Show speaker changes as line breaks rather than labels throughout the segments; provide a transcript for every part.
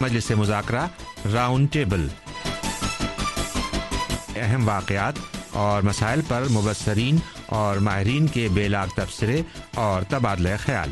مجلس مذاکرہ round table, اہم واقعات اور مسائل پر مبصرین اور ماہرین کے بے لاگ تبصرے اور تبادلہ خیال۔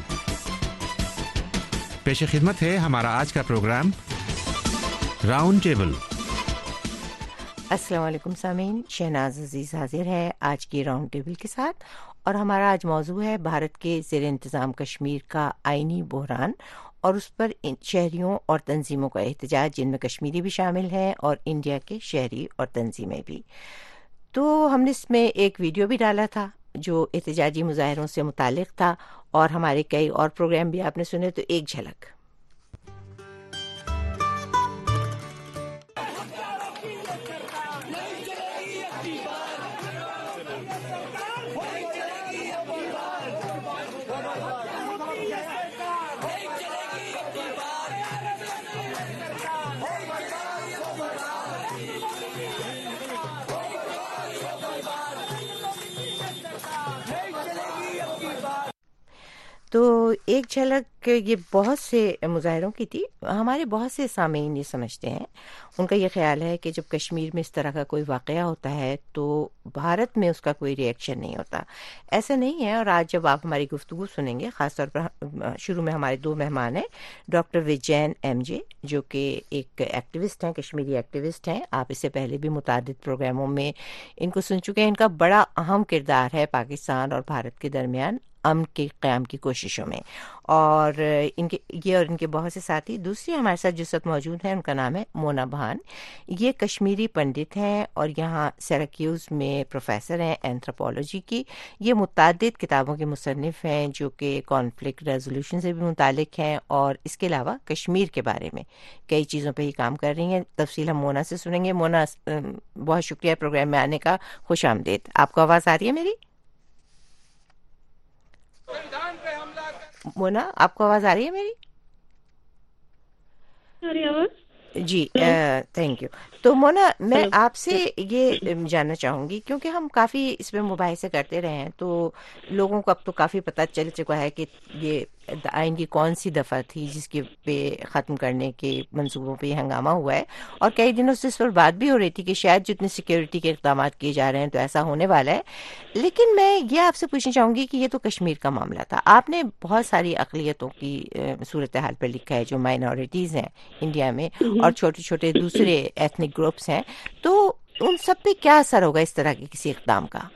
پیش خدمت ہے ہمارا آج کا پروگرام راؤنڈ ٹیبل۔
السلام علیکم سامعین، شہناز عزیز حاضر ہے آج کی راؤنڈ ٹیبل کے ساتھ، اور ہمارا آج موضوع ہے بھارت کے زیر انتظام کشمیر کا آئینی بحران اور اس پر شہریوں اور تنظیموں کا احتجاج، جن میں کشمیری بھی شامل ہیں اور انڈیا کے شہری اور تنظیمیں بھی۔ تو ہم نے اس میں ایک ویڈیو بھی ڈالا تھا جو احتجاجی مظاہروں سے متعلق تھا، اور ہمارے کئی اور پروگرام بھی آپ نے سنے، تو ایک جھلک۔ تو ایک جھلک یہ بہت سے مظاہروں کی تھی۔ ہمارے بہت سے سامعین یہ سمجھتے ہیں، ان کا یہ خیال ہے کہ جب کشمیر میں اس طرح کا کوئی واقعہ ہوتا ہے تو بھارت میں اس کا کوئی ری ایکشن نہیں ہوتا۔ ایسا نہیں ہے، اور آج جب آپ ہماری گفتگو سنیں گے، خاص طور پر شروع میں ہمارے دو مہمان ہیں، ڈاکٹر وجین ایم جے جو کہ ایک ایکٹیوسٹ ہیں، کشمیری ایکٹیوسٹ ہیں۔ آپ اس سے پہلے بھی متعدد پروگراموں میں ان کو سن چکے ہیں۔ ان کا بڑا اہم کردار ہے پاکستان اور بھارت کے درمیان امن کے قیام کی کوششوں میں، اور ان کے بہت سے ساتھی۔ دوسری ہمارے ساتھ جس وقت موجود ہیں، ان کا نام ہے مونا بہان۔ یہ کشمیری پنڈت ہیں اور یہاں سیراکیوز میں پروفیسر ہیں اینتھروپولوجی کی۔ یہ متعدد کتابوں کے مصنف ہیں جو کہ کانفلکٹ ریزولوشن سے بھی متعلق ہیں، اور اس کے علاوہ کشمیر کے بارے میں کئی چیزوں پہ ہی کام کر رہی ہیں۔ تفصیل ہم مونا سے سنیں گے۔ مونا، بہت شکریہ پروگرام میں آنے کا، خوش آمدید۔ آپ کو آواز آ رہی ہے میری؟ مونا، آپ کو آواز آ رہی ہے میری؟ جی، تھینک یو۔ تو مونا، میں آپ سے یہ جاننا چاہوں گی، کیونکہ ہم کافی اس میں مباحثے کرتے رہے ہیں، تو لوگوں کو اب تو کافی پتہ چل چکا ہے کہ یہ آئین کی کون سی دفعہ تھی جس کے پہ ختم کرنے کے منصوبوں پہ یہ ہنگامہ ہوا ہے، اور کئی دنوں سے اس پر بات بھی ہو رہی تھی کہ شاید جتنے سیکیورٹی کے اقدامات کیے جا رہے ہیں تو ایسا ہونے والا ہے۔ لیکن میں یہ آپ سے پوچھنا چاہوں گی کہ یہ تو کشمیر کا معاملہ تھا، آپ نے بہت ساری اقلیتوں کی صورتحال پر لکھا ہے جو مائنورٹیز ہیں انڈیا میں، اور چھوٹے چھوٹے دوسرے ایتھنک گروپس ہیں، تو ان سب پہ کیا اثر ہوگا اس طرح کے کسی اقدام کا؟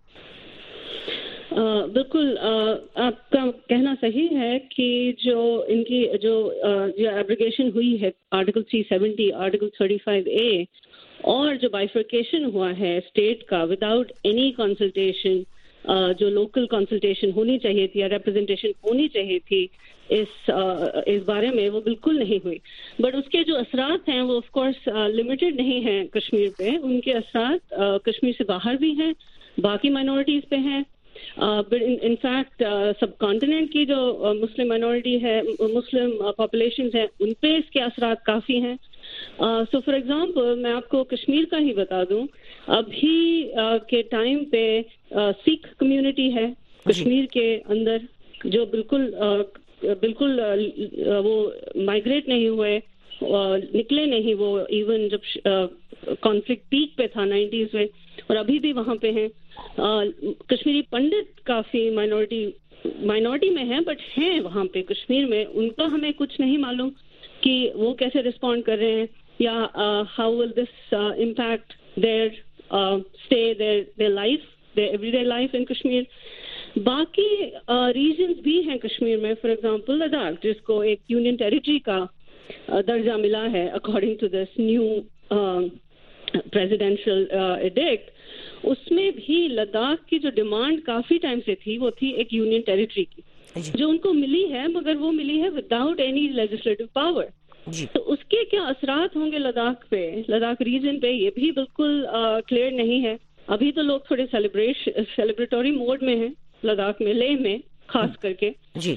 بالکل، آپ کا کہنا صحیح ہے کہ جو ان کی جو ایبریگیشن ہوئی ہے آرٹیکل 370، آرٹیکل 35A، اور جو بائیفرکیشن ہوا ہے اسٹیٹ کا وداؤٹ اینی کنسلٹیشن، جو لوکل کنسلٹیشن ہونی چاہیے تھی یا ریپرزنٹیشن ہونی چاہیے تھی اس بارے میں، وہ بالکل نہیں ہوئی۔ بٹ اس کے جو اثرات ہیں وہ آف کورس لمیٹڈ نہیں ہیں کشمیر پہ، ان کے اثرات کشمیر سے باہر بھی ہیں، باقی مائنورٹیز پہ ہیں۔ ان فیکٹ سب کانٹیننٹ کی جو مسلم مائنورٹی ہے، مسلم پاپولیشنز ہیں، ان پہ اس کے اثرات کافی ہیں۔ سو فار ایگزامپل میں آپ کو کشمیر کا ہی بتا دوں، ابھی کے ٹائم پہ سکھ کمیونٹی ہے کشمیر کے اندر جو بالکل وہ مائگریٹ نہیں ہوئے، نکلے نہیں، وہ ایون جب کانفلکٹ پیک پہ تھا 90s میں، اور ابھی بھی وہاں پہ ہیں۔ کشمیری پنڈت کافی مائنورٹی میں ہیں، بٹ ہیں وہاں پہ کشمیر میں، ان کا ہمیں کچھ نہیں معلوم کہ وہ کیسے رسپونڈ کر رہے ہیں، یا how will this impact their stay, their life, their everyday life in Kashmir. باقی ریجنز بھی ہیں کشمیر میں، فار ایگزامپل لداخ، جس کو ایک یونین ٹیریٹری کا درجہ ملا ہے according to this new presidential edict, اس میں بھی لداخ کی جو ڈیمانڈ کافی ٹائم سے تھی وہ تھی ایک یونین ٹیریٹری کی، جو ان کو ملی ہے، مگر وہ ملی ہے وداؤٹ اینی لیجسلیٹو پاور۔ تو اس کے کیا اثرات ہوں گے لداخ پہ، لداخ ریجن پہ، یہ بھی بالکل کلیئر نہیں ہے۔ ابھی تو لوگ تھوڑے سیلیبریٹوری موڈ میں ہیں لداخ میں، لیہ میں خاص کر کے،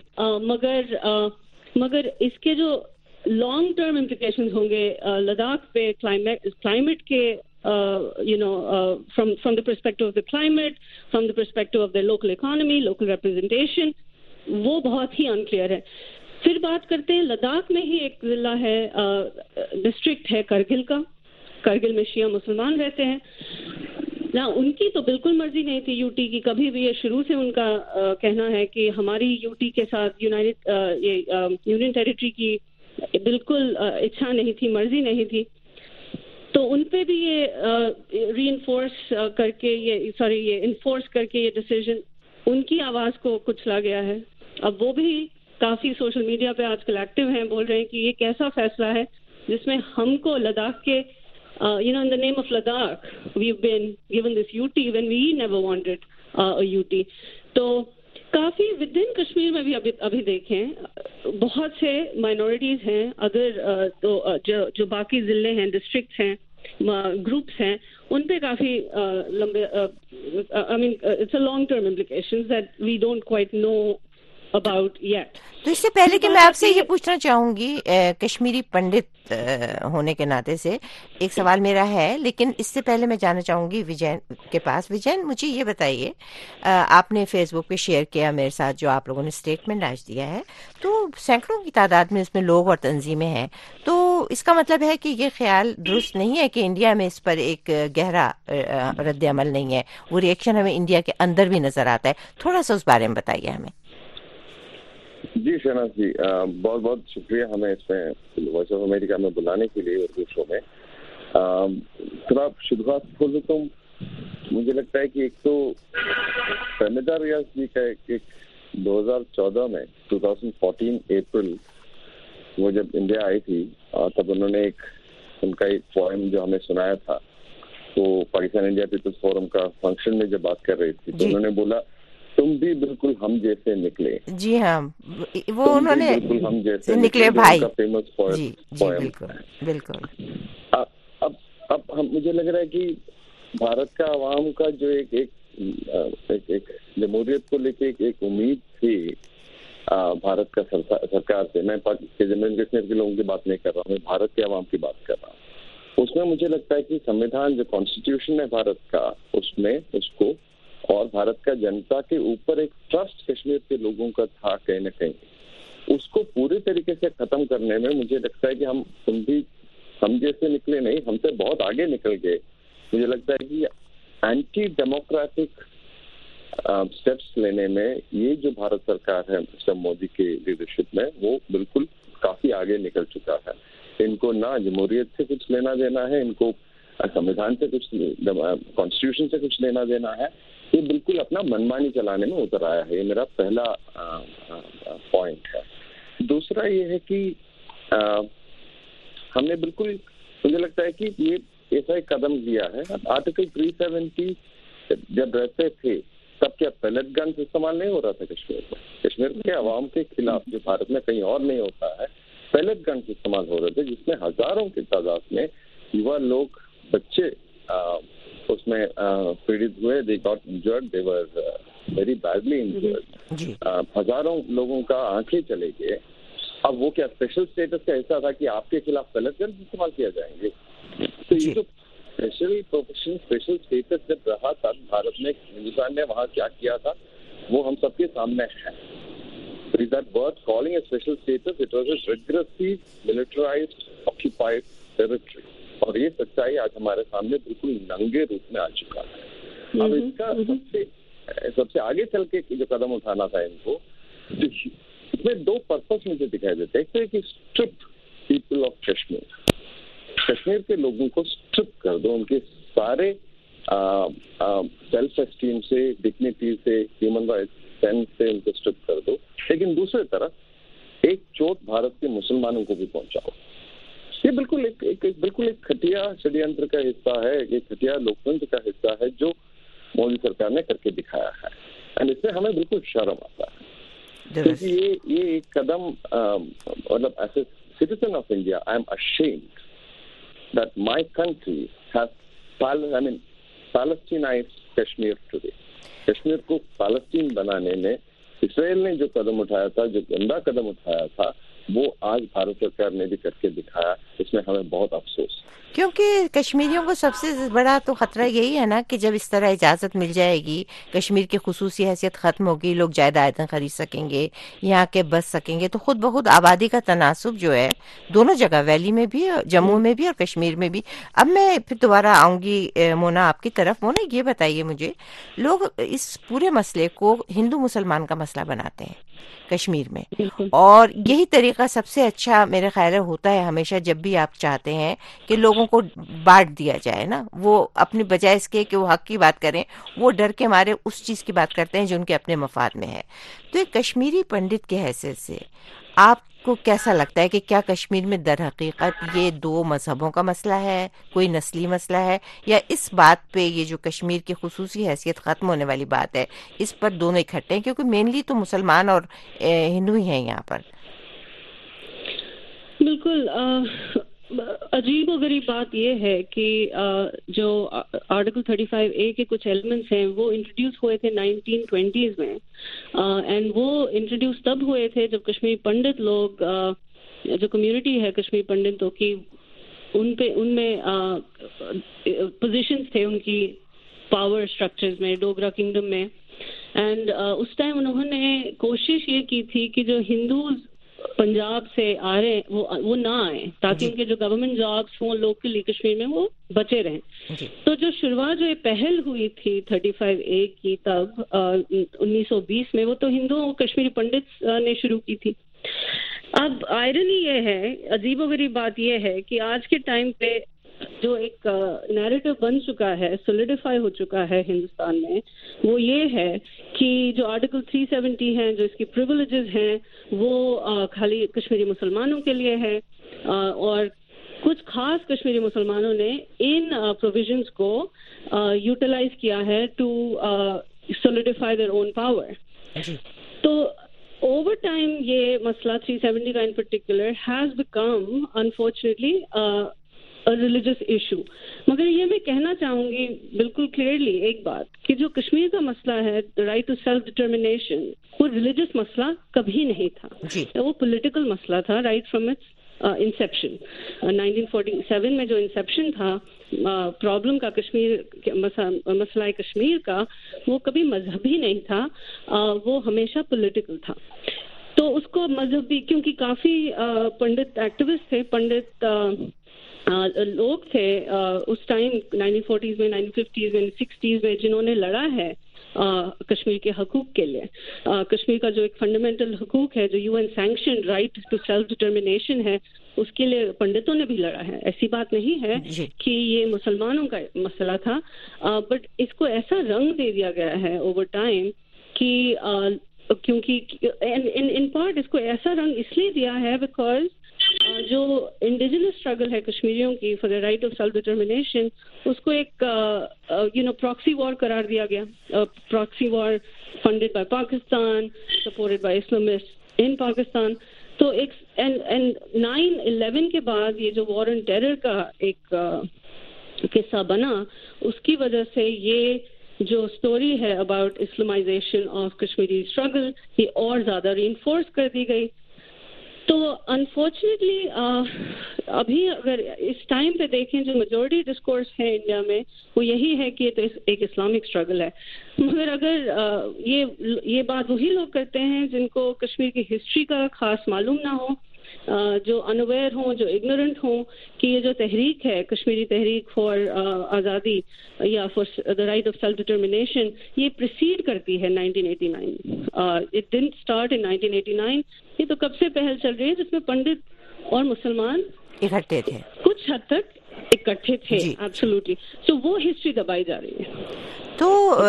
مگر اس کے جو لانگ ٹرم امپلیکیشنز ہوں گے لداخ پہ کلائمیٹ کے from the perspective of the climate, from the perspective of the local economy, local representation، وہ بہت ہی unclear ہے۔ پھر بات کرتے ہیں لداخ میں ہی ایک ضلع ہے، ڈسٹرکٹ ہے کرگل کا. کرگل میں شیعہ مسلمان رہتے ہیں. نہ ان کی تو بالکل مرضی نہیں تھی یو ٹی کی، کبھی بھی. یہ شروع سے ان کا کہنا ہے کہ ہماری یو ٹی کے ساتھ یونین ٹیریٹری کی بالکل اچھا نہیں تھی، مرضی نہیں تھی. تو ان پہ بھی یہ ری انفورس کر کے یہ انفورس کر کے یہ ڈیسیژن ان کی آواز کو کچلا گیا ہے. اب وہ بھی کافی سوشل میڈیا پہ آج کل ایکٹیو ہیں، بول رہے ہیں کہ یہ کیسا فیصلہ ہے جس میں ہم کو لداخ کے in the name of Ladakh we've been given this UT when we never wanted a UT. تو کافی ود ان کشمیر میں بھی ابھی دیکھیں بہت سے مائنورٹیز ہیں، ادر جو باقی ضلع ہیں، ڈسٹرکٹس ہیں، گروپس ہیں، ان پہ کافی لمبے I mean it's a long term implications that we don't quite know about yet.
تو اس سے پہلے کہ میں آپ سے یہ پوچھنا چاہوں گی کشمیری پنڈت ہونے کے ناطے سے ایک سوال میرا ہے، لیکن اس سے پہلے میں جانا چاہوں گی وجین کے پاس. وجین، مجھے یہ بتائیے، آپ نے فیس بک پہ شیئر کیا میرے ساتھ جو آپ لوگوں نے اسٹیٹمنٹ آج دیا ہے، تو سینکڑوں کی تعداد میں اس میں لوگ اور تنظیمیں ہیں. تو اس کا مطلب ہے کہ یہ خیال درست نہیں ہے کہ انڈیا میں اس پر ایک گہرا رد عمل نہیں ہے. وہ ری ایکشن ہمیں انڈیا کے اندر بھی نظر آتا ہے. تھوڑا سا اس بارے میں بتائیے ہمیں.
جی شہناز جی، بہت بہت شکریہ ہمیں اس میں وائس آف امریکہ میں بلانے کے لیے اردو شو میں. تھوڑا شروعات کھولوں تو مجھے لگتا ہے کہ ایک تو فہمیدہ ریاض جی کا ایک 2014 میں 2014 اپریل وہ جب انڈیا آئی تھی تب انہوں نے ان کا ایک پوئم جو ہمیں سنایا تھا، وہ پاکستان انڈیا پیپلز فورم کا فنکشن میں جب بات کر رہی تھی تو انہوں نے بولا تم بھی بالکل ہم جیسے نکلے.
جی ہاں، وہ انہوں نے
بالکل ہم جیسے
نکلے بھائی.
فیمس
جی بالکل بالکل.
اب مجھے لگ رہا ہے کہ بھارت کا عوام کا جو ایک جمہوریت کو لے کے ایک امید تھی بھارت کا سرکار سے. میں جموں کشمیر کے لوگوں کی بات نہیں کر رہا ہوں، میں بھارت کے عوام کی بات کر رہا ہوں. اس میں مجھے لگتا ہے کہ سمویدھان جو کانسٹیٹیوشن ہے بھارت کا، اس کو اور بھارت کا جنتا کے اوپر ایک ٹرسٹ کشمیر کے لوگوں کا تھا کہیں نہ کہیں، اس کو پورے طریقے سے ختم کرنے میں مجھے لگتا ہے کہ تم بھی ہم جیسے نکلے نہیں، ہم سے بہت آگے نکل گئے. مجھے لگتا ہے کہ اینٹی ڈیموکریٹک اسٹیپس لینے میں یہ جو بھارت سرکار ہے مسٹر مودی کی لیڈرشپ میں، وہ بالکل کافی آگے نکل چکا ہے. ان کو نہ جمہوریت سے کچھ لینا دینا ہے، ان کو سمویدھان سے کچھ، کانسٹیٹیوشن سے کچھ لینا دینا ہے. یہ بالکل اپنا منمانی چلانے میں اتر آیا ہے. یہ میرا پہلا پوائنٹ ہے. دوسرا یہ ہے کہ ہم نے بالکل، مجھے لگتا ہے کہ یہ ایسا ایک قدم لیا ہے. آرٹیکل 370 جب رہتے تھے تب کیا پیلٹ گنز استعمال نہیں ہو رہا تھا کشمیر کے عوام کے خلاف، جو بھارت میں کہیں اور نہیں ہوتا ہے. پیلٹ گنز استعمال ہو رہے تھے جس میں ہزاروں کی تعداد میں یوا لوگ، بچے اس میں پیڑت ہوئے. They got injured, they were very badly injured. ہزاروں لوگوں کا آنکھیں چلے گئے. اب وہ کیا اسپیشل اسٹیٹس کا حصہ تھا کہ آپ کے خلاف پیلٹ گنز استعمال کیا جائیں گے؟ تو یہ جو اسپیشل پروفیشن، اسپیشل اسٹیٹس جب رہا تھا بھارت میں، ہندوستان نے وہاں کیا کیا تھا وہ ہم سب کے سامنے ہے. That word calling a special status, it was a rigorously militarized, occupied territory. اور یہ سچائی آج ہمارے سامنے بالکل ننگے روپ میں آ چکا ہے. اب اس کا سب سے آگے چل کے جو قدم اٹھانا تھا ان کو، اس میں دو پرپس مجھے دکھائی دیتے ہیں. ایک تو کہ اسٹرپ پیپل آف کشمیر کے لوگوں کو اسٹرپ کر دو، ان کے سارے سیلف اسٹیم سے، ڈگنیٹی سے، ہیومن رائٹس سینس سے ان کو اسٹرپ کر دو. لیکن دوسری طرف ایک چوٹ بھارت کے مسلمانوں کو بھی پہنچاؤ. یہ بالکل ایک کھٹیا شڈینتر کا حصہ ہے، ایک کھٹیا لوکتنتر کا حصہ ہے جو مودی سرکار نے کر کے دکھایا ہے. اینڈ اس سے ہمیں بالکل شرم آتا ہے کیونکہ یہ ایک قدم، مطلب as a citizen of India I am ashamed that my country has Palestinized Kashmir today. Kashmir کو فلسطین بنانے میں اسرائیل نے جو قدم اٹھایا تھا، جو گندا قدم اٹھایا تھا، وہ آج بھارت سرکار نے بھی کر کے دکھایا، اس میں ہمیں بہت افسوس،
کیونکہ کشمیریوں کو سب سے بڑا تو خطرہ یہی ہے نا کہ جب اس طرح اجازت مل جائے گی، کشمیر کی خصوصی حیثیت ختم ہوگی، لوگ جائیدادیں خرید سکیں گے، یہاں کے بس سکیں گے، تو خود بخود آبادی کا تناسب جو ہے دونوں جگہ، ویلی میں بھی، جموں میں بھی اور کشمیر میں بھی۔ اب میں پھر دوبارہ آؤں گی مونا آپ کی طرف۔ مونا یہ بتائیے مجھے، لوگ اس پورے مسئلے کو ہندو مسلمان کا مسئلہ بناتے ہیں کشمیر میں، اور یہی طریقہ سب سے اچھا میرے خیال ہوتا ہے ہمیشہ جب بھی آپ چاہتے ہیں کہ لوگوں کو بانٹ دیا جائے نا، وہ اپنی بجائے اس کے کہ وہ حق کی بات کریں، وہ ڈر کے مارے اس چیز کی بات کرتے ہیں جو ان کے اپنے مفاد میں ہے۔ تو ایک کشمیری پنڈت کے حیثیت سے آپ کو کیسا لگتا ہے کہ کیا کشمیر میں در حقیقت یہ دو مذہبوں کا مسئلہ ہے، کوئی نسلی مسئلہ ہے، یا اس بات پہ یہ جو کشمیر کی خصوصی حیثیت ختم ہونے والی بات ہے اس پر دونوں اکٹھے ہیں؟ کیونکہ مینلی تو مسلمان اور ہندو ہی ہیں یہاں پر۔
بالکل عجیب و غریب بات یہ ہے کہ جو آرٹیکل 35A کے کچھ ایلیمنٹس ہیں وہ انٹروڈیوس ہوئے تھے 1920s میں، اینڈ وہ انٹروڈیوس تب ہوئے تھے جب کشمیری پنڈت لوگ، جو کمیونٹی ہے کشمیری پنڈتوں کی، ان میں پوزیشنز تھے ان کی پاور اسٹرکچرز میں ڈوگرا کنگڈم میں، اینڈ اس ٹائم انہوں نے کوشش یہ کی تھی کہ جو ہندوز پنجاب سے آ رہے ہیں وہ نہ آئیں، تاکہ ان کے جو گورنمنٹ جابس ہوں لوکلی کشمیر میں وہ بچے رہیں۔ تو جو شروعات جو یہ پہل ہوئی تھی 35A کی تب 1920 میں، وہ تو ہندوؤں کشمیری پنڈت نے شروع کی تھی۔ اب آئرنی یہ ہے، عجیب و غریب بات یہ ہے کہ آج کے ٹائم پہ جو ایک نیریٹو بن چکا ہے، سولیڈیفائی ہو چکا ہے ہندوستان میں، وہ یہ ہے کہ جو آرٹیکل 370 ہیں، جو اس کی پریویلیجز ہیں، وہ خالی کشمیری مسلمانوں کے لیے ہے، اور کچھ خاص کشمیری مسلمانوں نے ان پروویژنز کو یوٹیلائز کیا ہے to solidify their own power. تو اوور ٹائم یہ مسئلہ 370 کا in particular has become unfortunately religious issue. مگر یہ میں کہنا چاہوں گی بالکل کلیئرلی ایک بات کہ جو کشمیر کا مسئلہ ہے، رائٹ ٹو سیلف ڈٹرمنیشن، وہ ریلیجس مسئلہ کبھی نہیں تھا، وہ پولیٹیکل مسئلہ تھا رائٹ فرام اٹس انسیپشن۔ 1947 میں جو انسیپشن تھا پرابلم کا، کشمیر مسئلہ کشمیر کا، وہ کبھی مذہبی نہیں تھا، وہ ہمیشہ پولیٹیکل تھا۔ تو اس کو مذہبی، کیونکہ کافی پنڈت ایکٹیوسٹ تھے، پنڈت لوگ تھے اس ٹائم 1940s میں، 1950s میں، 60s میں، جنہوں نے لڑا ہے کشمیر کے حقوق کے لیے۔ کشمیر کا جو ایک فنڈامنٹل حقوق ہے، جو UN sanction right to self determination ہے، اس کے لیے پنڈتوں نے بھی لڑا ہے۔ ایسی بات نہیں ہے کہ یہ مسلمانوں کا مسئلہ تھا، بٹ اس کو ایسا رنگ دے دیا گیا ہے اوور ٹائم کہ کیونکہ ان پارٹ اس کو ایسا رنگ اس لیے دیا ہے بیکاز جو انڈیجنس اسٹرگل ہے کشمیریوں کی for the right of self determination, اس کو ایک پراکسی وار قرار دیا گیا، proxy war funded by Pakistan, supported by Islamist in Pakistan. تو ایک 9/11 کے بعد یہ جو وار آن ٹیرر کا ایک قصہ بنا، اس کی وجہ سے یہ جو سٹوری ہے about Islamisation of Kashmiri struggle, یہ اور زیادہ ری انفورس کر دی گئی۔ تو انفارچونیٹلی ابھی اگر اس ٹائم پہ دیکھیں، جو میجورٹی ڈسکورس ہے انڈیا میں، وہ یہی ہے کہ یہ تو ایک اسلامک اسٹرگل ہے۔ مگر اگر یہ بات وہی لوگ کرتے ہیں جن کو کشمیر کی ہسٹری کا خاص معلوم نہ ہو، جو انویئر ہوں، جو اگنورنٹ ہوں کہ یہ جو تحریک ہے، کشمیری تحریک فار آزادی یا for the right of self determination, یہ پریسیڈ کرتی ہے 1989۔ اٹ ڈنٹ اسٹارٹ ان 1989، یہ تو کب سے پہل چل رہی ہے، جس میں پنڈت اور مسلمان
اکٹھے تھے،
کچھ حد تک اکٹھے تھے، ایبسولوٹلی۔ تو وہ ہسٹری دبائی جا رہی ہے۔
تو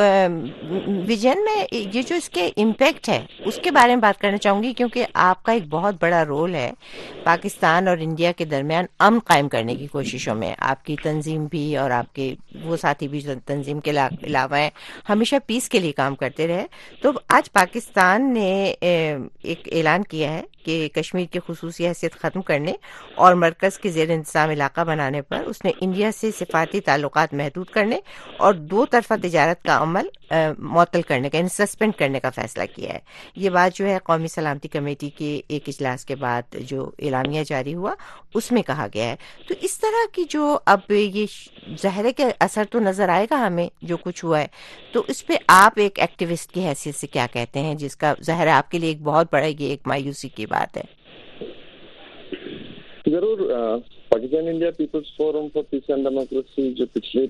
ویژن میں یہ جو اس کے امپیکٹ ہے اس کے بارے میں بات کرنا چاہوں گی، کیونکہ آپ کا ایک بہت بڑا رول ہے پاکستان اور انڈیا کے درمیان امن قائم کرنے کی کوششوں میں۔ آپ کی تنظیم بھی اور آپ کے وہ ساتھی بھی تنظیم کے علاوہ ہیں، ہمیشہ پیس کے لیے کام کرتے رہے۔ تو آج پاکستان نے ایک اعلان کیا ہے کہ کشمیر کی خصوصی حیثیت ختم کرنے اور مرکز کے زیر انتظام علاقہ بنانے پر اس نے انڈیا سے سفارتی تعلقات محدود کرنے اور دو طرفہ تجارت کا عمل معطل کرنے کا، یعنی سسپینڈ کرنے کا فیصلہ کیا ہے. یہ بات جو ہے قومی سلامتی کمیٹی کے ایک اجلاس کے بعد جو اعلامیہ جاری ہوا اس میں کہا گیا ہے. تو اس طرح کی جو اب یہ ظاہر ہے کہ اثر تو نظر آئے گا ہمیں جو کچھ ہوا ہے، تو اس پہ آپ ایک ایکٹیوسٹ کی حیثیت سے کیا کہتے ہیں، جس کا ظاہر ہے آپ کے لیے ایک بہت بڑا یہ ایک مایوسی کی بات ہے؟
ضرور. Pakistan India people's forum for peace and democracy جو پچھلے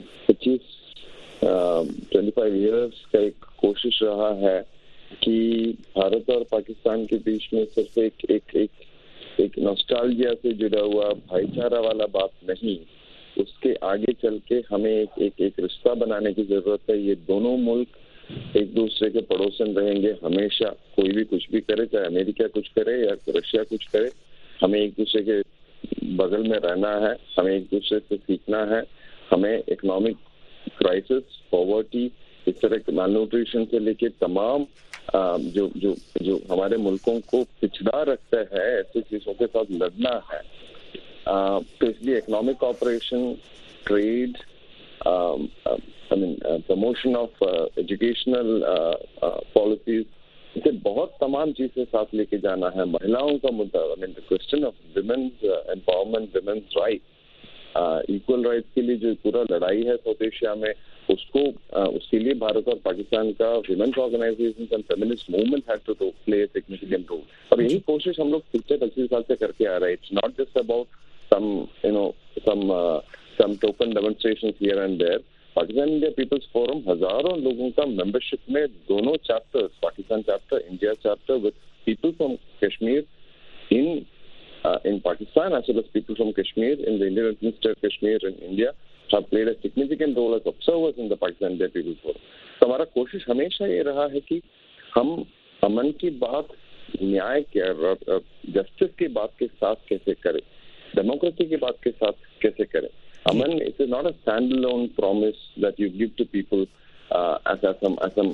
25 ایئرس کا ایک کوشش رہا ہے کہ بھارت اور پاکستان کے بیچ میں صرف ایک نوسٹالجیا سے جڑا ہوا بھائی چارہ والا بات نہیں، اس کے آگے چل کے ہمیں ایک رشتہ بنانے کی ضرورت ہے. یہ دونوں ملک ایک دوسرے کے پڑوسن رہیں گے ہمیشہ، کوئی بھی کچھ بھی کرے، چاہے امریکہ کچھ کرے یا رشیا کچھ کرے، ہمیں ایک دوسرے کے بغل میں رہنا ہے، ہمیں ایک دوسرے سے سیکھنا ہے. ہمیں اکنامک کرائسس، پاورٹی، اس طرح کے مال نیوٹریشن سے لے کے تمام جو ہمارے ملکوں کو پچھڑا رکھتا ہے ایسی چیزوں کے ساتھ لڑنا ہے. تو اس لیے economic cooperation, trade, promotion of educational policies, اسے بہت تمام چیزیں ساتھ لے کے جانا ہے. مہیلاؤں کا مدعا، question of women's empowerment, women's right, equal rights کے لیے جو پورا لڑائی ہے ساؤتھ ایشیا میں، اس کے لیے بھارت اور پاکستان کا women's organisation and feminist movement had to play a significant role. اور یہی کوشش ہم لوگ پچھلے 25 سال سے کر کے آ رہے ہیں. It's not just about some token demonstration here and there. Pakistan India people's forum ہزاروں لوگوں کا ممبرشپ میں دونوں chapter, Pakistan chapter, India chapter, with people from Kashmir in Pakistan as well as people from Kashmir in the Indian administered Kashmir in India have played a significant role as observers in the Pakistan India People's Forum. تو ہمارا کوشش ہمیشہ یہ رہا ہے کہ ہم امن کی بات، نیائے کے جسٹس کی بات کے ساتھ کیسے کریں، ڈیموکریسی کی بات کے ساتھ کیسے کریں. Aman, it is not a standalone promise that you give to people as some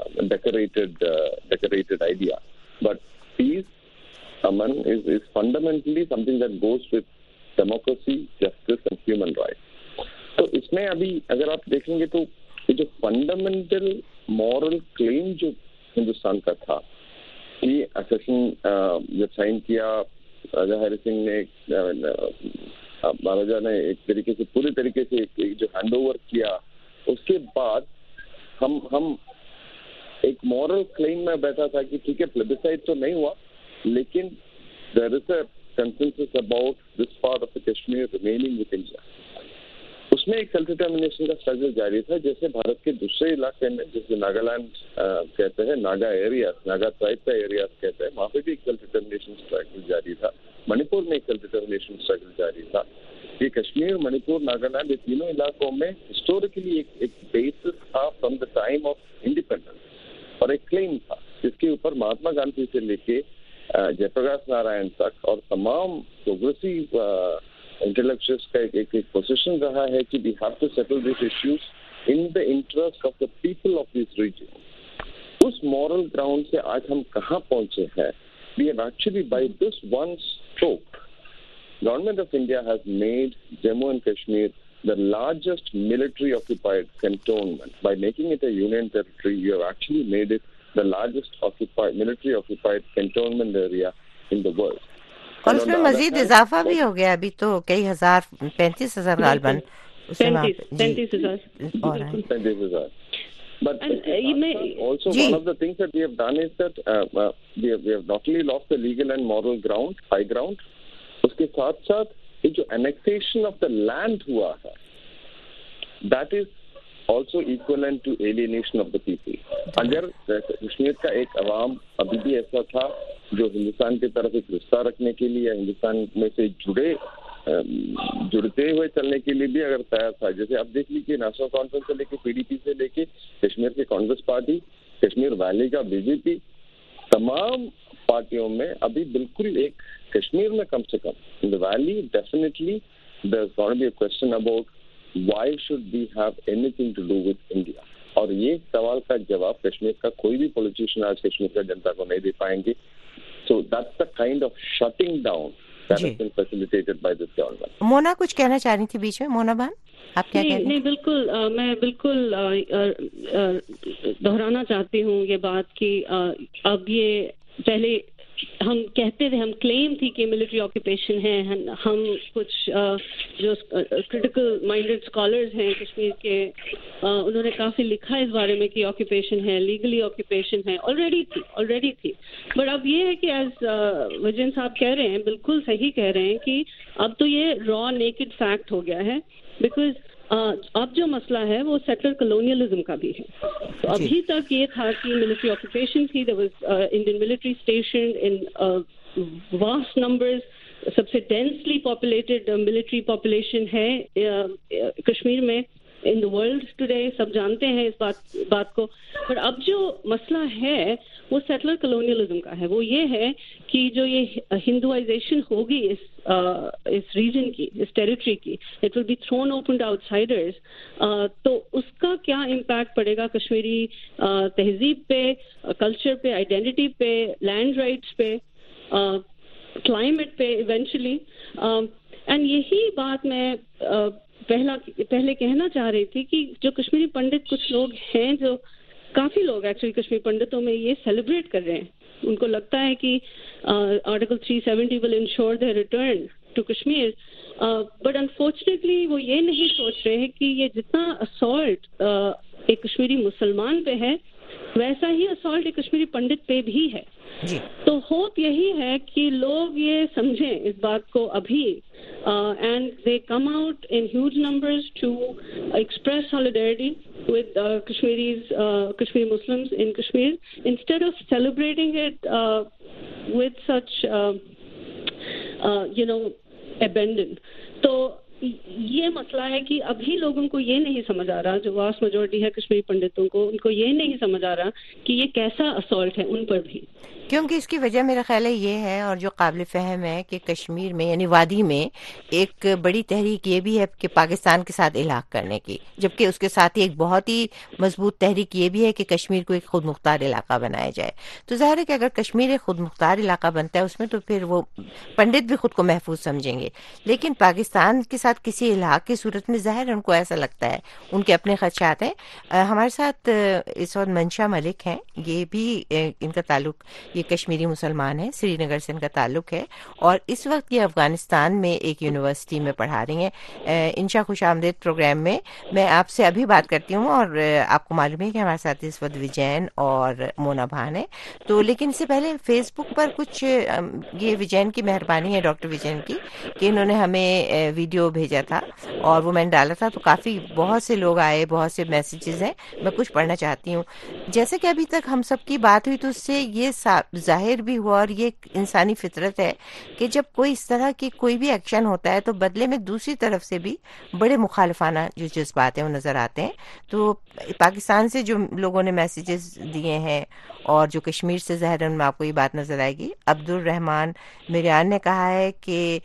decorated idea. But peace, Aman, is fundamentally something that goes with democracy, justice and human rights. تو اس میں ابھی اگر آپ دیکھیں گے تو یہ جو فنڈامنٹل مورل کلیم جو ہندوستان کا تھا، یہ اسیشن جب سائن کیا راجا ہری سنگھ نے، مہاراجا نے ایک طریقے سے پوری طریقے سے جو ہینڈ اوور کیا، اس کے بعد ہم ایک مورل کلیم میں بیٹھا تھا کہ ٹھیک ہے پلیبسائٹ تو نہیں ہوا، لیکن there is a consensus about this part of the Kashmir remaining with India. اس میں ایک سیلف ڈٹرمنیشن کا اسٹرگل جاری تھا، جیسے بھارت کے دوسرے علاقے میں جیسے ناگالینڈ کہتے ہیں، ناگا ایریاز، ناگا ٹرائب کا ایریاز کہتے ہیں، وہاں پہ بھی ایک سیلف ڈٹرمنیشن اسٹرگل جاری تھا. منی پور میں ایک سیلف ڈٹرمنیشن اسٹرگل جاری تھا. یہ کشمیر، منی پور، ناگالینڈ، یہ تینوں علاقوں میں ہسٹوریکلی ایک بیسس تھا from the time of independence, اور ایک کلیم تھا جس کے اوپر مہاتما گاندھی سے لے کے جے پرکاش نارائن تک اور تمام پروگریسو انٹلیکچوئلس کا ایک پوزیشن رہا ہے کہ we have to settle these issues in the interest of the people of this region. اس مورل گراؤنڈ سے آج ہم کہاں پہنچے ہیں؟ We have actually, by this one stroke, Government of India has made Jammu and Kashmir the largest military occupied cantonment. By making it a union territory, you have actually made it the largest military occupied cantonment area in the world.
اور اس میں مزید اضافہ بھی ہو گیا، ابھی تو کئی ہزار، 35,000 غالباً
35,000.
But also one of the things that we have done is that we have not only lost the legal and moral ground, high ground, اس کے ساتھ ساتھ یہ جو annexation of the land ہوا ہے that is also equivalent to alienation of the people. اگر کشمیر کا ایک عوام ابھی بھی ایسا تھا جو ہندوستان کی طرف ایک رشتہ رکھنے کے لیے، ہندوستان میں سے جڑتے ہوئے چلنے کے لیے بھی اگر تیار تھا، جیسے آپ دیکھ لیجیے نیشنل کانفرنس سے لے کے PDP سے لے کے کشمیر کی کانگریس پارٹی، کشمیر ویلی کا BJP، تمام پارٹیوں میں ابھی بالکل ایک کشمیر میں کم سے کم in the valley definitely there is gonna be a question about why should we have anything to do with India. اور یہ سوال کا جواب کشمیر کا کوئی بھی پولیٹیشین آج کشمیر کا جنتا کو نہیں دے پائیں گے. So that's the kind of shutting down that has been facilitated by this government.
Mona کچھ کہنا چاہ رہی تھی بیچ میں، مونا بہن. آپ کیا کہتے ہیں؟
نہیں بالکل، میں بالکل دہرانا چاہتی ہوں یہ بات کہ اب یہ پہلے ہم کہتے تھے، ہم کلیم تھی کہ ملٹری آکوپیشن ہے، ہم کچھ جو کرٹیکل مائنڈیڈ اسکالرز ہیں کشمیر کے، انہوں نے کافی لکھا اس بارے میں کہ آکوپیشن ہے، لیگلی آکوپیشن ہے، آلریڈی تھی. بٹ اب یہ ہے کہ ایز وجین صاحب کہہ رہے ہیں، بالکل صحیح کہہ رہے ہیں کہ اب تو یہ را نیکڈ فیکٹ ہو گیا ہے، بیکاز اب جو مسئلہ ہے وہ سیٹلر کلونیلزم کا بھی ہے. تو ابھی تک یہ تھا کہ ملٹری آکوپیشن تھی، there was Indian military stationed in vast numbers، سب سے ڈینسلی پاپولیٹڈ ملٹری پاپولیشن ہے کشمیر میں ان دا ورلڈ ٹوڈے، سب جانتے ہیں اس بات کو. پر اب جو مسئلہ ہے وہ سیٹلر کلونیلزم کا ہے، وہ یہ ہے کہ جو یہ ہندوائزیشن ہوگی اس ریجن کی، اس ٹیریٹری کی، it will be thrown open to outsiders, تو اس کا کیا امپیکٹ پڑے گا کشمیری تہذیب پہ، کلچر پہ، آئیڈینٹی پہ، لینڈ رائٹس پہ، کلائمیٹ پہ ایونچولی. اینڈ یہی بات میں پہلے کہنا چاہ رہی تھی کہ جو کشمیری پنڈت کچھ لوگ ہیں، جو کافی لوگ ایکچولی کشمیری پنڈتوں میں یہ سیلیبریٹ کر رہے ہیں، ان کو لگتا ہے کہ article 370 will ensure their return to Kashmir, but unfortunately وہ یہ نہیں سوچ رہے ہیں کہ یہ جتنا اسالٹ ایک کشمیری مسلمان پہ ہے، ویسا ہی اسالٹ ایک کشمیری پنڈت پہ بھی ہے. تو ہوپ یہی ہے کہ لوگ یہ سمجھیں اس بات کو ابھی، and they come out in huge numbers to express solidarity with Kashmiri Muslims in Kashmir instead of celebrating it with such abandon. تو یہ مسئلہ ہے کہ ابھی لوگوں کو یہ نہیں سمجھ آ رہا، جو واسٹ میجورٹی ہے کشمیری پنڈتوں کو، ان کو یہ نہیں سمجھ آ رہا کہ یہ کیسا اسالٹ ہے ان پر بھی.
کیونکہ اس کی وجہ میرا خیال ہے یہ ہے، اور جو قابل فہم ہے، کہ کشمیر میں یعنی وادی میں ایک بڑی تحریک یہ بھی ہے کہ پاکستان کے ساتھ الحاق کرنے کی، جبکہ اس کے ساتھ ہی ایک بہت ہی مضبوط تحریک یہ بھی ہے کہ کشمیر کو ایک خود مختار علاقہ بنایا جائے. تو ظاہر ہے کہ اگر کشمیر ایک خود مختار علاقہ بنتا ہے اس میں، تو پھر وہ پنڈت بھی خود کو محفوظ سمجھیں گے. لیکن پاکستان کے ساتھ کسی الحاق کی صورت میں ظاہر ان کو ایسا لگتا ہے، ان کے اپنے خدشات ہیں. ہمارے ساتھ اس وقت منشا ملک ہیں، یہ بھی ان کا تعلق، یہ کشمیری مسلمان ہیں، سری نگر سے ان کا تعلق ہے، اور اس وقت یہ افغانستان میں ایک یونیورسٹی میں پڑھا رہی ہیں. انشا خوش آمدید پروگرام میں. میں آپ سے ابھی بات کرتی ہوں، اور آپ کو معلوم ہے کہ ہمارے ساتھ اس وقت وجین اور مونا بھان ہے. تو لیکن اس سے پہلے فیس بک پر کچھ یہ وجین کی مہربانی ہے، ڈاکٹر وجین کی، کہ انہوں نے ہمیں ویڈیو بھیجا تھا اور وہ میں نے ڈالا تھا، تو کافی بہت سے لوگ آئے، بہت سے میسیجز ہیں، میں کچھ پڑھنا چاہتی ہوں. جیسے کہ ابھی تک ہم سب کی بات ہوئی تو اس سے یہ ظاہر بھی ہوا، اور یہ ایک انسانی فطرت ہے کہ جب کوئی اس طرح کی کوئی بھی ایکشن ہوتا ہے تو بدلے میں دوسری طرف سے بھی بڑے مخالفانہ جو جذبات ہیں وہ نظر آتے ہیں. تو پاکستان سے جو لوگوں نے میسیجز دیے ہیں اور جو کشمیر سے ظاہر ان میں آپ کو یہ بات نظر آئے گی. عبد الرحمان میریان نے کہا ہے کہ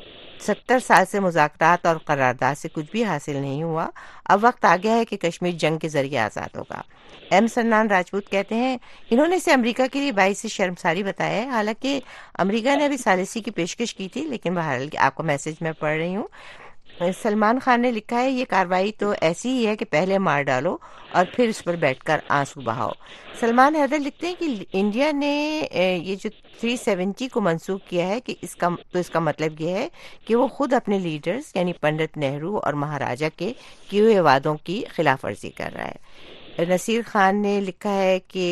70 سال سے مذاکرات اور قرارداد سے کچھ بھی حاصل نہیں ہوا، اب وقت آ گیا ہے کہ کشمیر جنگ کے ذریعے آزاد ہوگا. ایم سنان راجپوت کہتے ہیں انہوں نے اسے امریکہ کے لیے باعث شرمساری بتایا ہے، حالانکہ امریکہ نے ابھی ثالثی کی پیشکش کی تھی، لیکن بہرحال آپ کو میسج میں پڑھ رہی ہوں. سلمان خان نے لکھا ہے یہ کارروائی تو ایسی ہی ہے کہ پہلے مار ڈالو اور پھر اس پر بیٹھ کر آنسو بہاؤ. سلمان حیدر لکھتے ہیں کہ انڈیا نے یہ جو 370 کو منسوخ کیا ہے کہ اس کا مطلب یہ ہے کہ وہ خود اپنے لیڈرز یعنی پنڈت نہرو اور مہاراجا کے کیے ہوئے وعدوں کی خلاف ورزی کر رہا ہے. نصیر خان نے لکھا ہے کہ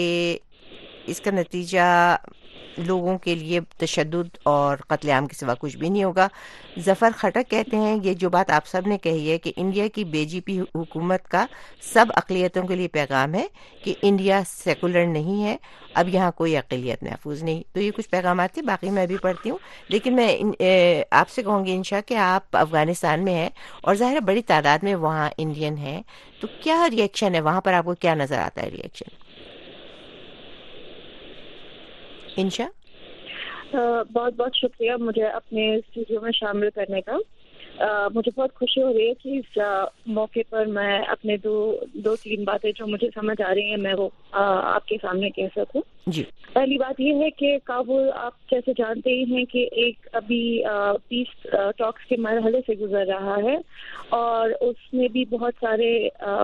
اس کا نتیجہ لوگوں کے لیے تشدد اور قتل عام کے سوا کچھ بھی نہیں ہوگا. ظفر خٹک کہتے ہیں یہ جو بات آپ سب نے کہی ہے کہ انڈیا کی بے جی پی حکومت کا سب اقلیتوں کے لیے پیغام ہے کہ انڈیا سیکولر نہیں ہے، اب یہاں کوئی اقلیت محفوظ نہیں. تو یہ کچھ پیغامات تھے، باقی میں بھی پڑھتی ہوں، لیکن میں آپ سے کہوں گی انشا کہ آپ افغانستان میں ہیں اور ظاہر ہے بڑی تعداد میں وہاں انڈین ہیں، تو کیا ری ایکشن ہے وہاں پر؟ آپ کو کیا نظر آتا ہے ری ایکشن؟ انشا
بہت بہت شکریہ مجھے اپنے اسٹوڈیو میں شامل کرنے کا. مجھے بہت خوشی ہو رہی ہے کہ اس موقع پر میں اپنے دو تین باتیں جو مجھے سمجھ آ رہی ہیں میں وہ آپ کے سامنے کہہ سکوں.
جی.
پہلی بات یہ ہے کہ کابل آپ جیسے جانتے ہی ہیں کہ ایک ابھی پیس ٹاکس کے مرحلے سے گزر رہا ہے اور اس میں بھی بہت سارے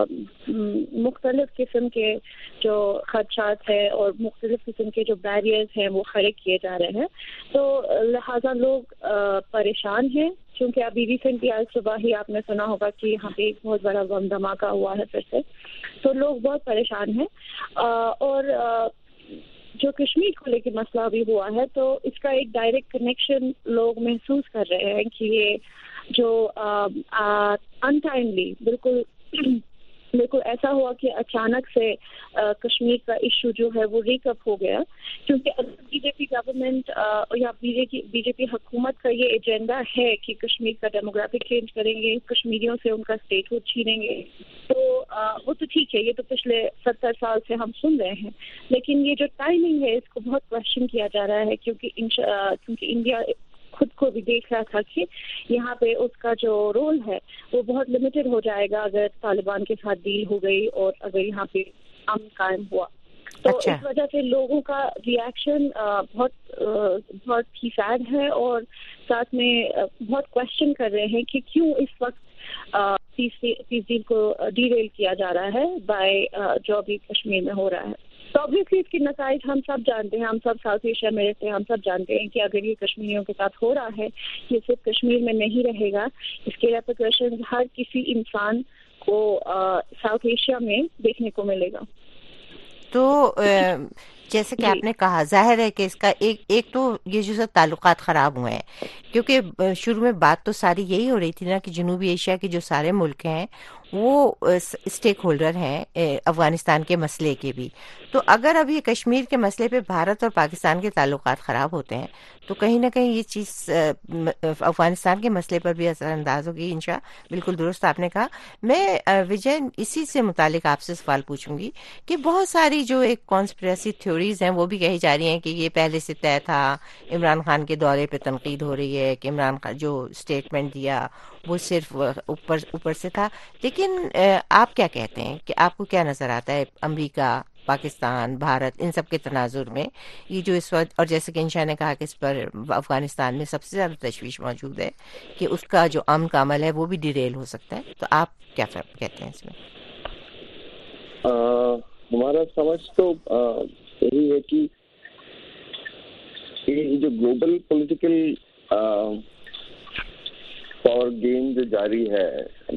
مختلف قسم کے جو خدشات ہیں اور مختلف قسم کے جو بیریئرز ہیں وہ کھڑے کیے جا رہے ہیں. تو لہٰذا لوگ پریشان ہیں کیونکہ ابھی ریسنٹلی آج صبح ہی آپ نے سنا ہوگا کہ یہاں پہ ایک بہت بڑا بم دھماکہ ہوا ہے پھر سے. تو لوگ بہت پریشان ہیں اور جو کشمیر کو لے کے مسئلہ بھی ہوا ہے تو اس کا ایک ڈائریکٹ کنیکشن لوگ محسوس کر رہے ہیں کہ یہ جو انٹائملی بالکل ایسا ہوا کہ اچانک سے کشمیر کا ایشو جو ہے وہ ریک اپ ہو گیا. کیونکہ اگر بی جے پی گورنمنٹ یا بی جے پی حکومت کا یہ ایجنڈا ہے کہ کشمیر کا ڈیموگرافک چینج کریں گے, کشمیریوں سے ان کا اسٹیٹ ہوڈ چھینیں گے, تو وہ تو ٹھیک ہے, یہ تو پچھلے 70 سال سے ہم سن رہے ہیں. لیکن یہ جو ٹائمنگ ہے اس کو بہت کوشچن کیا جا رہا ہے کیونکہ انڈیا خود کو بھی دیکھ رہا تھا کہ یہاں پہ اس کا جو رول ہے وہ بہت لمیٹڈ ہو جائے گا اگر طالبان کے ساتھ ڈیل ہو گئی اور اگر یہاں پہ امن قائم ہوا. تو اس وجہ سے لوگوں کا ریئیکشن بہت ہی سیڈ ہے اور ساتھ میں بہت کوشچن کر رہے ہیں کہ کیوں اس وقت پیس ڈیل کو ڈی ریل کیا جا رہا ہے بائی جو ابھی کشمیر میں ہو رہا ہے. تو obviously اس کی نتائج ہم سب جانتے ہیں, ہم سب ساؤتھ ایشیا میں رہتے ہیں, ہم سب جانتے ہیں کہ اگر یہ کشمیریوں کے ساتھ ہو رہا ہے یہ صرف کشمیر میں نہیں رہے گا, اس کے ریپرکشن ہر کسی انسان کو ساؤتھ ایشیا میں دیکھنے کو ملے گا.
تو جیسے کہ آپ نے کہا ظاہر ہے کہ اس کا ایک تو یہ جو سب تعلقات خراب ہوئے ہیں کیونکہ شروع میں بات تو ساری یہی ہو رہی تھی نا کہ جنوبی ایشیا کے جو سارے ملک ہیں وہ اسٹیک ہولڈر ہیں افغانستان کے مسئلے کے بھی. تو اگر اب یہ کشمیر کے مسئلے پہ بھارت اور پاکستان کے تعلقات خراب ہوتے ہیں تو کہیں نہ کہیں یہ چیز افغانستان کے مسئلے پر بھی اثر انداز ہوگی. انشاء بالکل درست آپ نے کہا. میں وجے اسی سے متعلق آپ سے سوال پوچھوں گی کہ بہت ساری جو ایک کانسپریسی تھیوریز ہیں وہ بھی کہی جا رہی ہیں کہ یہ پہلے سے طے تھا, عمران خان کے دورے پہ تنقید ہو رہی ہے کہ عمران خان جو اسٹیٹمنٹ دیا وہ صرف اوپر سے تھا. لیکن آپ کیا کہتے ہیں کہ آپ کو کیا نظر آتا ہے امریکہ, پاکستان, بھارت ان سب کے تناظر میں یہ جو اس وقت, اور جیسے کہ انشاء نے کہا کہ اس پر افغانستان میں سب سے زیادہ تشویش موجود ہے کہ اس کا جو امن کا عمل ہے وہ بھی ڈیریل ہو سکتا ہے, تو آپ کیا کہتے ہیں اس میں؟
ہمارا سمجھ تو یہی ہے کہ یہ جو گلوبل پولیٹیکل پاور گیم جو جاری ہے,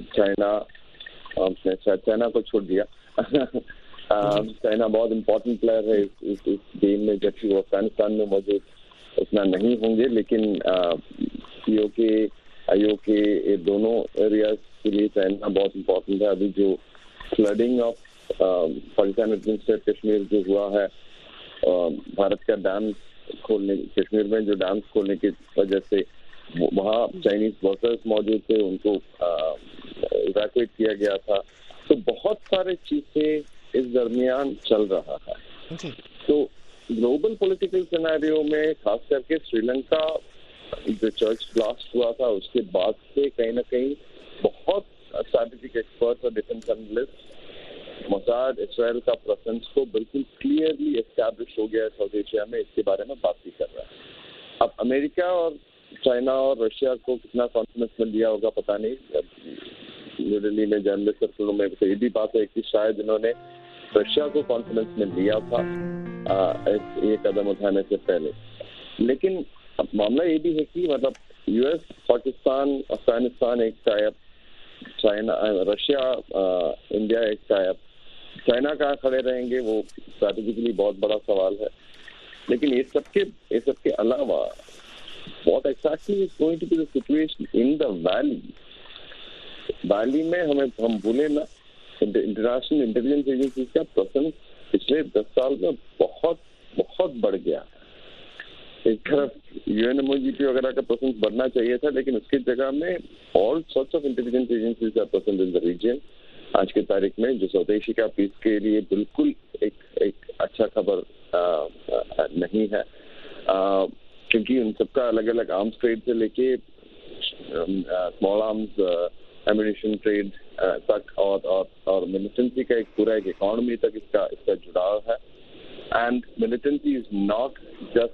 چائنا کو چھوڑ دیا, چائنا بہت امپورٹنٹ پلیئر ہے اس گیم میں, جبکہ وہ افغانستان میں موجود اتنا نہیں ہوں گے, لیکن پی او کے آئی او کے یہ دونوں ایریاز کے لیے چائنا بہت امپورٹنٹ ہے. ابھی جو flooding of Pakistan administered Kashmir جو ہوا ہے, بھارت کا ڈیم کھولنے, کشمیر میں جو ڈیم کھولنے کی وجہ سے وہاں چائنیز ورکرز موجود تھے, ان کو ایویکویٹ کیا گیا تھا. تو بہت سارے چیزیں اس درمیان چل رہا ہے. تو گلوبل پولیٹیکل سینیریو میں خاص کر کے سری لنکا جو چرچ بلاسٹ ہوا تھا اس کے بعد سے کہیں نہ کہیں بہت اسٹریٹجک ایکسپرٹس اور ڈیفنس انالسٹ موساد اسرائیل کا پریزنس کو بالکل کلیئرلی اسٹیبلش ہو گیا ہے ساؤتھ ایشیا میں, اس کے بارے میں بات بھی کر رہا ہے. اب امریکہ اور چائنا اور رشیا کو کتنا کانفیڈنس مل لیا ہوگا پتہ نہیں. نیو دہلی میں جرنلسٹ سرکلوں میں یہ بھی بات ہے کہ شاید انہوں نے رشیا کو کانفیڈنس میں لیا تھا یہ قدم اٹھانے سے پہلے. لیکن اب معاملہ یہ بھی ہے کہ مطلب یو ایس, پاکستان, افغانستان ایک ٹائپ, چائنا, رشیا, انڈیا ایک ٹائپ, چائنا کہاں کھڑے رہیں گے وہ اسٹریٹجیکلی بہت بڑا سوال ہے. لیکن یہ سب کے علاوہ what exactly is going to be the situation in the valley میں ہم بھولے نا, انٹرنیشنل انٹیلیجنس ایجنسی کا پرسنس پچھلے 10 سال میں بہت بڑھ گیا. ایک طرف U N M O G P وغیرہ کا پرسنس بڑھنا چاہیے تھا, لیکن اس کی جگہ میں all sorts of intelligence agencies کا پرسنس ان دا ریجن آج کی تاریخ میں, جو ساؤتھ ایشیا پیس کے لیے بالکل ایک اچھا خبر نہیں ہے, کیونکہ ان سب کا الگ الگ آرمز ٹریڈ سے لے کے स्मॉल आर्म्स एम्यूनिशन ट्रेड तक और मिलिटेंसी का एक पूरा एक इकोनॉमी तक इसका जुड़ाव है. And militancy is not just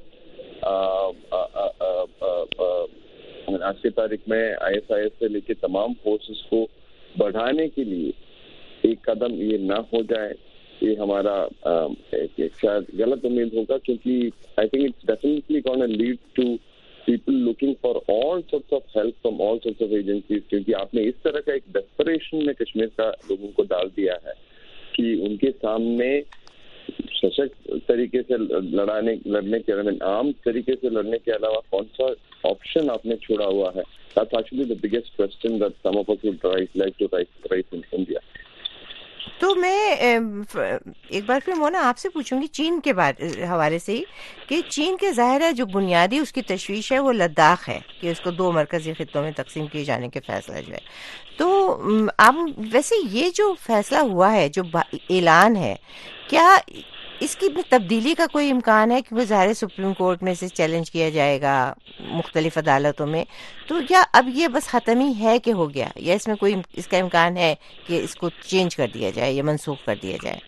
आज की तारीख में ISIS से लेके तमाम फोर्सेस को बढ़ाने के लिए एक कदम ये ना हो जाए, ये हमारा एक शायद गलत उम्मीद होगा, क्योंकि I think it's definitely gonna lead to people looking for all sorts of help from all sorts of agencies. क्योंकि आपने इस तरह का एक डेस्परेशन में कश्मीर का लोगों को डाल दिया है कि उनके सामने सशक्त तरीके से लड़ने के अलावा, आम तरीके से लड़ने के अलावा कौन सा ऑप्शन आपने छोड़ा हुआ है. That's actually the biggest question that some of us would like to raise in India.
تو میں ایک بار پھر مونا آپ سے پوچھوں گی چین کے حوالے سے ہی کہ چین کے ظاہر ہے جو بنیادی اس کی تشویش ہے وہ لداخ ہے کہ اس کو 2 مرکزی خطوں میں تقسیم کیے جانے کے فیصلہ جو ہے. تو اب ویسے یہ جو فیصلہ ہوا ہے، جو اعلان ہے، کیا اس کی تبدیلی کا کوئی امکان ہے؟ کیونکہ ظاہر سپریم کورٹ میں اسے چیلنج کیا جائے گا مختلف عدالتوں میں، تو کیا اب یہ بس ختم ہی ہے کہ ہو گیا، یا اس میں کوئی اس کا امکان ہے کہ اس کو چینج کر دیا جائے یا منسوخ کر دیا جائے؟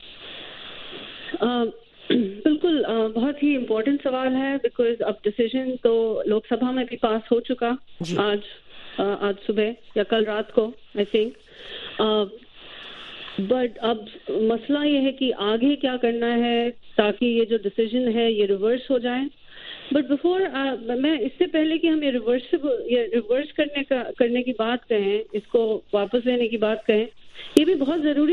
بالکل بہت ہی امپورٹنٹ سوال ہے، بیکاز اب ڈیسیژن تو لوک سبھا میں بھی پاس ہو چکا آج صبح یا کل رات کو آئی تھنک. بٹ اب مسئلہ یہ ہے کہ آگے کیا کرنا ہے تاکہ یہ جو ڈیسیژن ہے یہ ریورس ہو جائے. بٹ بفور میں اس سے پہلے کہ ہم یہ ریورس کرنے کی بات کہیں، اس کو واپس لینے کی بات کہیں، یہ بھی بہت ضروری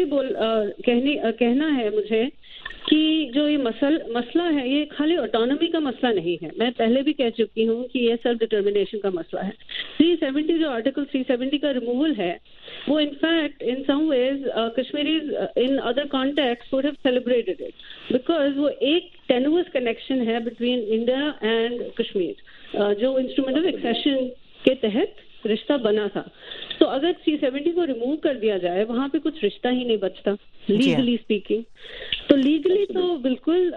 کہنا ہے مجھے کہ جو یہ مسئلہ ہے یہ خالی آٹونومی کا مسئلہ نہیں ہے. میں پہلے بھی کہہ چکی ہوں کہ یہ سیلف ڈٹرمنیشن کا مسئلہ ہے. 370 جو آرٹیکل 370 کا ریموول ہے وہ in fact in some ways Kashmiris in other context would have celebrated it, because وہ ایک ٹینوس کنیکشن ہے بٹوین انڈیا اینڈ کشمیر جو انسٹرومنٹ آف ایکسیشن کے تحت رشتہ بنا تھا. تو اگر 370 کو ریموو کر دیا جائے وہاں پہ کچھ رشتہ ہی نہیں بچتا لیگلی اسپیکنگ. تو لیگلی تو بالکل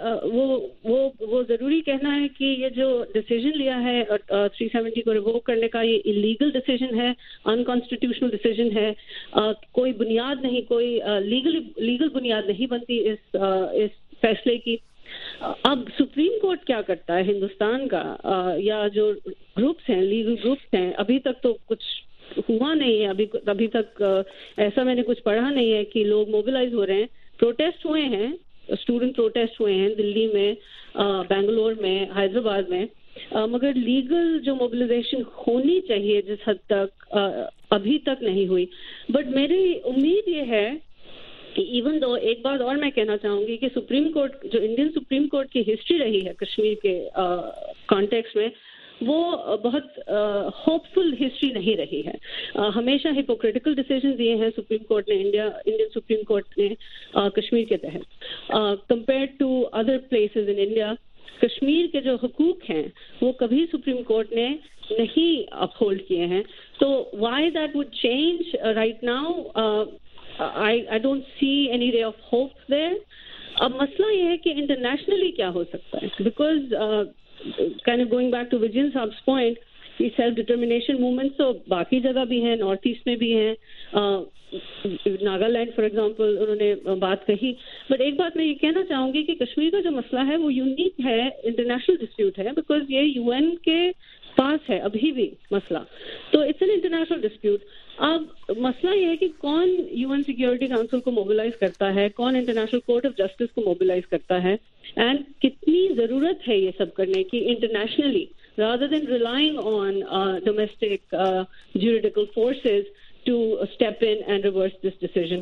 وہ ضروری کہنا ہے کہ یہ جو ڈیسیژن لیا ہے 370 کو ریووک کرنے کا یہ ایلیگل ڈیسیژن ہے، انکانسٹیٹیوشنل ڈیسیژن ہے. کوئی بنیاد نہیں، کوئی لیگل بنیاد نہیں بنتی اس فیصلے کی. اب سپریم کورٹ کیا کرتا ہے ہندوستان کا، یا جو گروپس ہیں، لیگل گروپس ہیں، ابھی تک تو کچھ ہوا نہیں ہے. ابھی تک ایسا میں نے کچھ پڑھا نہیں ہے کہ لوگ موبلائز ہو رہے ہیں. پروٹیسٹ ہوئے ہیں، اسٹوڈنٹ پروٹیسٹ ہوئے ہیں دلی میں، بنگلور میں، حیدرآباد میں، مگر لیگل جو موبلائزیشن ہونی چاہیے جس حد تک ابھی تک نہیں ہوئی. بٹ میری امید یہ ہے کہ ایون دو ایک بات اور میں کہنا چاہوں گی کہ سپریم کورٹ جو انڈین سپریم کورٹ کی ہسٹری رہی ہے کشمیر کے کانٹیکس میں وہ بہت ہوپ فل ہسٹری نہیں رہی ہے. ہمیشہ ہپوکریٹیکل ڈیسیژن دیے ہیں سپریم کورٹ نے، انڈین سپریم کورٹ نے کشمیر کے تحت compared to other places in India. Kashmir کے جو حقوق ہیں وہ کبھی سپریم کورٹ نے نہیں اپہولڈ کیے ہیں. تو why that would change right now? I don't see any ray of hope there. اب مسئلہ یہ ہے کہ انٹرنیشنلی کیا ہو سکتا ہے، because kind of going back to Vijay Saab's point کہ سیلف ڈٹرمنیشن موومنٹ تو باقی جگہ بھی ہیں، نارتھ ایسٹ میں بھی ہیں، ناگالینڈ فار ایگزامپل انہوں نے بات کہی. بٹ ایک بات میں یہ کہنا چاہوں گی کہ کشمیر کا جو مسئلہ ہے وہ یونیک ہے، انٹرنیشنل ڈسپیوٹ ہے، بیکاز یہ UN کے پاس ہے ابھی بھی مسئلہ. تو اٹس این انٹرنیشنل ڈسپیوٹ. اب مسئلہ یہ ہے کہ کون UN سیکیورٹی کاؤنسل کو موبلائز کرتا ہے، کون انٹرنیشنل کورٹ آف جسٹس کو موبلائز کرتا ہے، اینڈ کتنی ضرورت ہے یہ سب کرنے کی internationally rather than relying on domestic juridical forces to step in and reverse this decision.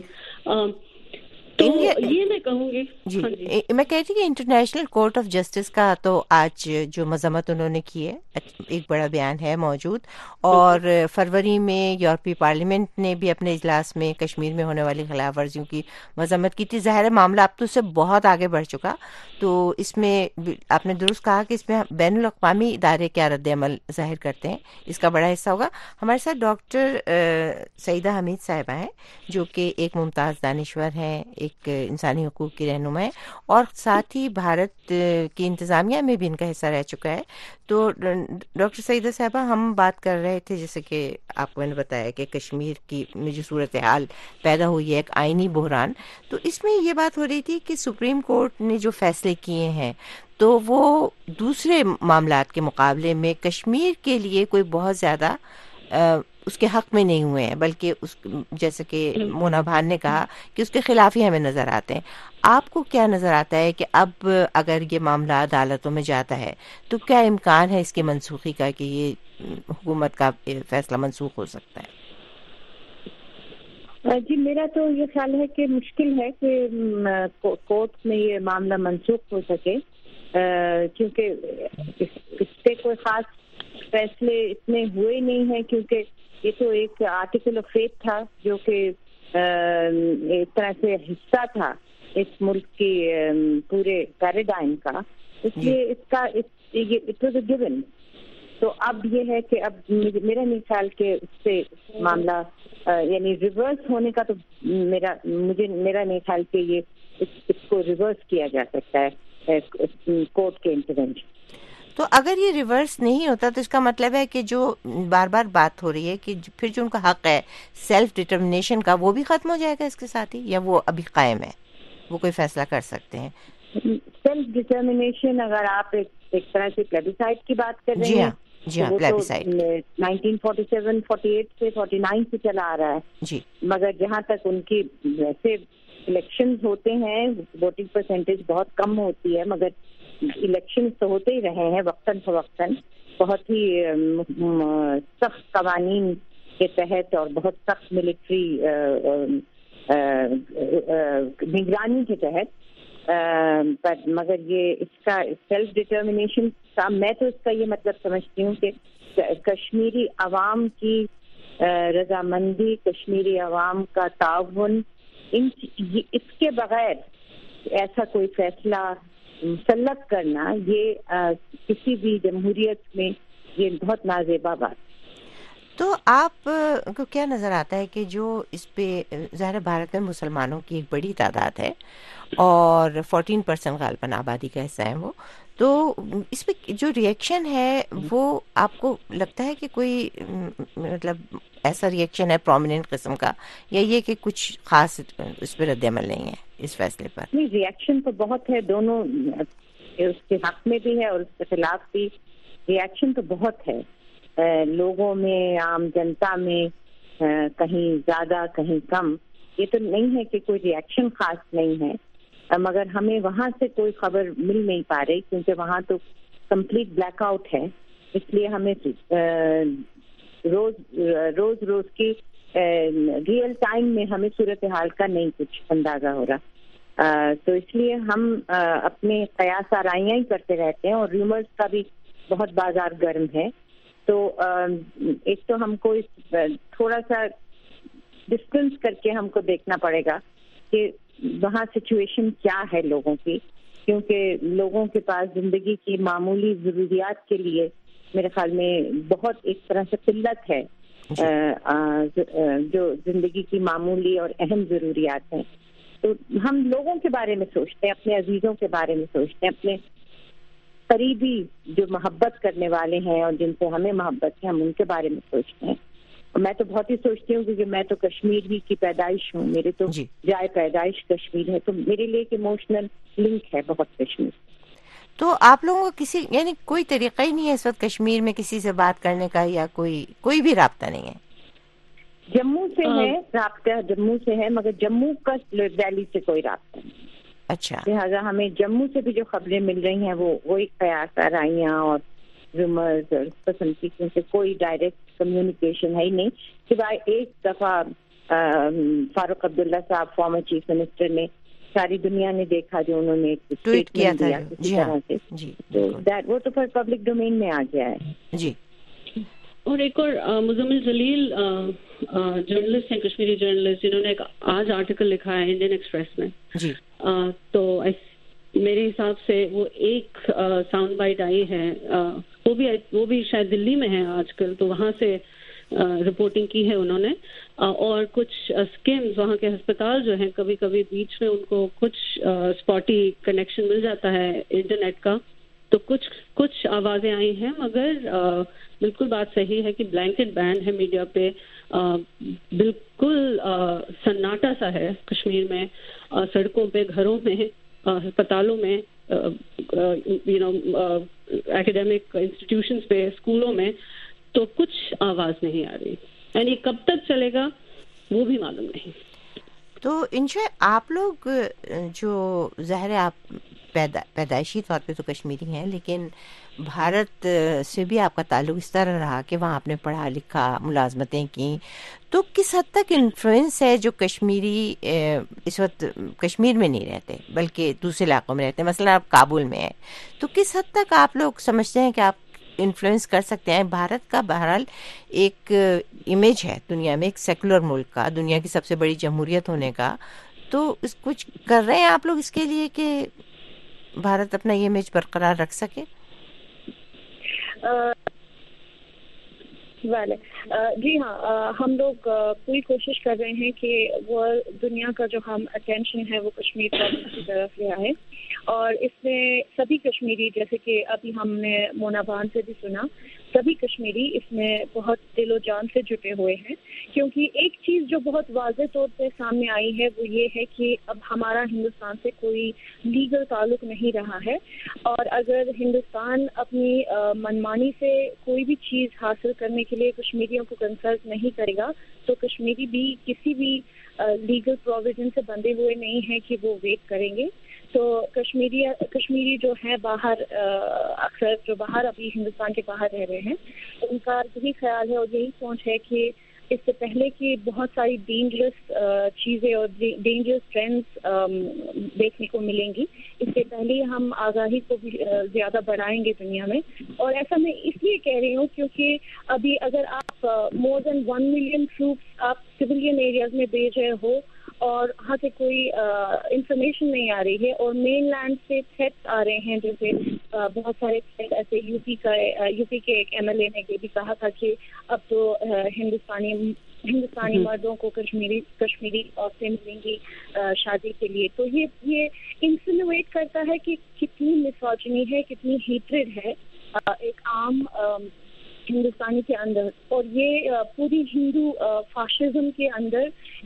تو یہ میں کہوں گی
جی میں کہتی کہ انٹرنیشنل کورٹ آف جسٹس کا تو آج جو مذمت انہوں نے کی ہے ایک بڑا بیان ہے موجود، اور فروری میں یورپی پارلیمنٹ نے بھی اپنے اجلاس میں کشمیر میں ہونے والی خلاف ورزیوں کی مذمت کی تھی. ظاہر ہے معاملہ اب تو اس سے بہت آگے بڑھ چکا، تو اس میں آپ نے درست کہا کہ اس میں بین الاقوامی ادارے کیا رد عمل ظاہر کرتے ہیں، اس کا بڑا حصہ ہوگا. ہمارے ساتھ ڈاکٹر سعیدہ حمید صاحبہ ہیں جو کہ ایک ممتاز دانشور ہیں، ایک انسانی حقوق کی رہنما ہے اور ساتھ ہی بھارت کی انتظامیہ میں بھی ان کا حصہ رہ چکا ہے. تو ڈاکٹر سعیدہ صاحبہ ہم بات کر رہے تھے جیسے کہ آپ کو میں نے بتایا کہ کشمیر کی میں جو صورتحال پیدا ہوئی ہے ایک آئینی بحران, تو اس میں یہ بات ہو رہی تھی کہ سپریم کورٹ نے جو فیصلے کیے ہیں تو وہ دوسرے معاملات کے مقابلے میں کشمیر کے لیے کوئی بہت زیادہ اس کے حق میں نہیں ہوئے ہیں, بلکہ اس جیسے کہ مونا بھان نے کہا کہ اس کے خلاف ہی ہمیں نظر آتے ہیں. آپ کو کیا نظر آتا ہے کہ اب اگر یہ معاملہ عدالتوں میں جاتا ہے تو کیا امکان ہے اس کی منسوخی کا, کہ یہ حکومت کا فیصلہ منسوخ ہو سکتا ہے؟
جی میرا تو یہ خیال ہے کہ مشکل ہے کہ کورٹ میں یہ معاملہ منسوخ ہو سکے, کیونکہ اس سے کوئی خاص فیصلے اتنے ہوئے نہیں ہیں, کیونکہ یہ تو ایک آرٹیکل آف فیتھ تھا جو کہ ایک طرح سے حصہ تھا اس ملک کی پورے پیراڈائم کا, اس لیے اس کا اٹ واز اے گیون. تو اب یہ ہے کہ اب میرا نہیں خیال کہ اس سے معاملہ یعنی ریورس ہونے کا, تو میرا نہیں خیال کہ یہ اس کو ریورس کیا جا سکتا ہے کورٹ کے انٹرونشن.
تو اگر یہ ریورس نہیں ہوتا تو اس کا مطلب ہے کہ جو بار بار بات ہو رہی ہے کہ پھر جو ان کا حق ہے سیلف ڈٹرمنیشن کا وہ بھی ختم ہو جائے گا اس کے ساتھ ہی, یا وہ ابھی قائم ہے, وہ کوئی فیصلہ کر سکتے ہیں؟
سیلف ڈٹرمنیشن اگر آپ ایک طرح سے پلیبیسائٹ کی بات کر رہے ہیں,
جی ہاں, پلیبیسائٹ
1947 48 سے 49 سے چلا آ رہا ہے.
جی
مگر جہاں تک ان کی ویسے الیکشنز ہوتے ہیں ووٹنگ پرسنٹیج بہت کم ہوتی ہے, مگر الیکشن تو ہوتے ہی رہے ہیں وقتاً فوقتاً بہت ہی سخت قوانین کے تحت اور بہت سخت ملٹری نگرانی کے تحت. پر مگر یہ اس کا سیلف ڈٹرمنیشن کا میں تو اس کا یہ مطلب سمجھتی ہوں کہ کشمیری عوام کی رضامندی, کشمیری عوام کا تعاون, اس کے بغیر ایسا کوئی فیصلہ مسلط کرنا یہ کسی بھی جمہوریت میں یہ بہت نازیبا بات.
تو آپ کو کیا نظر آتا ہے کہ جو اس پہ ظاہر بھارت میں مسلمانوں کی ایک بڑی تعداد ہے اور 14% غالباً آبادی کا حصہ ہے وہ, تو اس پہ جو ریئیکشن ہے وہ آپ کو لگتا ہے کہ کوئی مطلب ایسا ریئیکشن ہے پرومیننٹ قسم کا, یا یہ کہ کچھ خاص اس پہ رد عمل نہیں ہے اس فیصلے پر؟
نہیں, ریئیکشن تو بہت ہے, دونوں اس کے حق میں بھی ہے اور اس کے خلاف بھی. ریئیکشن تو بہت ہے لوگوں میں, عام جنتا میں, کہیں زیادہ کہیں کم. یہ تو نہیں ہے کہ کوئی ریئیکشن خاص نہیں ہے, مگر ہمیں وہاں سے کوئی خبر مل نہیں پا رہی کیونکہ وہاں تو کمپلیٹ بلیک آؤٹ ہے. اس لیے ہمیں روز کی ریئل ٹائم میں ہمیں صورتحال کا نہیں کچھ اندازہ ہو رہا. تو اس لیے ہم اپنے قیاس آرائیاں ہی کرتے رہتے ہیں, اور ریومرز کا بھی بہت بازار گرم ہے. تو ایک تو ہم کو تھوڑا سا ڈسٹینس کر کے ہم کو دیکھنا پڑے گا کہ وہاں سچویشن کیا ہے لوگوں کی, کیونکہ لوگوں کے پاس زندگی کی معمولی ضروریات کے لیے میرے خیال میں بہت ایک طرح سے قلت ہے, جو زندگی کی معمولی اور اہم ضروریات ہیں. تو ہم لوگوں کے بارے میں سوچتے ہیں, اپنے عزیزوں کے بارے میں سوچتے ہیں, اپنے قریبی جو محبت کرنے والے ہیں اور جن سے ہمیں محبت ہے ہم ان کے بارے میں سوچتے ہیں. اور میں تو بہت ہی سوچتی ہوں کیونکہ میں تو کشمیر ہی کی پیدائش ہوں, میرے تو جائے پیدائش کشمیر ہے, تو میرے لیے ایک ایموشنل لنک ہے بہت کشمیر.
تو آپ لوگوں کو کسی یعنی کوئی طریقہ ہی نہیں ہے اس وقت کشمیر میں کسی سے بات کرنے کا, یا کوئی بھی رابطہ نہیں ہے؟
جموں سے ہے رابطہ, جموں سے ہے, مگر جموں کا ویلی سے کوئی رابطہ نہیں.
اچھا,
لہٰذا ہمیں جموں سے بھی جو خبریں مل رہی ہیں وہ وہی قیاس آرائیاں اور رومرز اور اس قسم کی, کیونکہ کوئی ڈائریکٹ کمیونیکیشن ہے ہی نہیں, سوائے ایک دفعہ فاروق عبداللہ صاحب فارمر چیف منسٹر نے ساری دنیا نے دیکھا جو انہوں نے
ٹویٹ کیا تھا
کسی طرح سے, وہ تو پھر پبلک ڈومین میں آ گیا ہے.
جی.
اور ایک اور مزمل جلیل جرنلسٹ ہیں, کشمیری جرنلسٹ, جنہوں نے ایک آج آرٹیکل لکھا ہے انڈین ایکسپریس میں.
جی.
تو میرے حساب سے وہ ایک ساؤنڈ بائٹ آئی ہے, وہ بھی شاید دلی میں ہے آج کل, تو وہاں سے رپورٹنگ کی ہے انہوں نے, اور کچھ اسکیمز وہاں کے ہسپتال جو ہیں کبھی کبھی بیچ میں ان کو کچھ اسپاٹی کنیکشن مل جاتا ہے انٹرنیٹ کا, تو کچھ آوازیں آئی ہیں, مگر بالکل بات صحیح ہے کہ بلینکٹ بین ہے میڈیا پہ, بالکل سناٹا سا ہے کشمیر میں, سڑکوں پہ, گھروں میں, ہسپتالوں میں, ایکیڈیمک انسٹیٹیوشنز پہ, اسکولوں میں, تو کچھ آواز نہیں آ رہی, یعنی کب تک چلے گا وہ بھی معلوم نہیں.
تو انشاء آپ لوگ جو ظاہر ہے آپ پیدائشی طور پہ تو کشمیری ہیں, لیکن بھارت سے بھی آپ کا تعلق اس طرح رہا کہ وہاں آپ نے پڑھا لکھا, ملازمتیں کی, تو کس حد تک انفلوئنس ہے جو کشمیری اس وقت کشمیر میں نہیں رہتے بلکہ دوسرے علاقوں میں رہتے ہیں, مثلا آپ کابل میں ہیں, تو کس حد تک آپ لوگ سمجھتے ہیں کہ آپ انفلوئنس کر سکتے ہیں؟ بھارت کا بہرحال ایک امیج ہے دنیا میں, ایک سیکولر ملک کا, دنیا کی سب سے بڑی جمہوریت ہونے کا, تو کچھ کر رہے ہیں آپ لوگ اس کے لیے کہ بھارت اپنا یہ امیج برقرار رکھ سکے؟
جی ہاں, ہم لوگ پوری کوشش کر رہے ہیں کہ وہ دنیا کا جو ہم اٹینشن ہے وہ کشمیر کی طرف لے آئے, اور اس میں سبھی کشمیری, جیسے کہ ابھی ہم نے مونا بان سے بھی سنا, سبھی کشمیری اس میں بہت دل و جان سے جٹے ہوئے ہیں, کیونکہ ایک چیز جو بہت واضح طور پہ سامنے آئی ہے وہ یہ ہے کہ اب ہمارا ہندوستان سے کوئی لیگل تعلق نہیں رہا ہے, اور اگر ہندوستان اپنی منمانی سے کوئی بھی چیز حاصل کرنے کے لیے کشمیریوں کو کنسلٹ نہیں کرے گا, تو کشمیری بھی کسی بھی لیگل پروویژن سے بندھے ہوئے نہیں ہیں کہ وہ ویٹ کریں گے. تو کشمیری جو ہیں باہر, اکثر جو باہر ابھی ہندوستان کے باہر رہ رہے ہیں, ان کا یہی خیال ہے اور یہی سوچ ہے کہ اس سے پہلے کہ بہت ساری ڈینجرس چیزیں اور ڈینجرس ٹرینڈس دیکھنے کو ملیں گی, اس سے پہلے ہم آگاہی کو بھی زیادہ بڑھائیں گے دنیا میں. اور ایسا میں اس لیے کہہ رہی ہوں کیونکہ ابھی اگر آپ مور دین 1 ملین ٹروپس آپ سویلین ایریاز میں بھیج رہے ہو اور وہاں سے کوئی انفارمیشن نہیں آ رہی ہے, اور مین لینڈ سے تھریٹس آ رہے ہیں, جیسے بہت سارے تھریٹ ایسے یو پی کے ایک ایم ایل اے نے یہ بھی کہا تھا کہ اب تو ہندوستانی مردوں کو کشمیری عورتیں ملیں گی شادی کے لیے. تو یہ انسینویٹ کرتا ہے کہ کتنی مسوجنی ہے, کتنی ہیٹریڈ ہے ایک عام ہندوستانی کے اندر, اور یہ پوری ہندو فاشزم کے اندر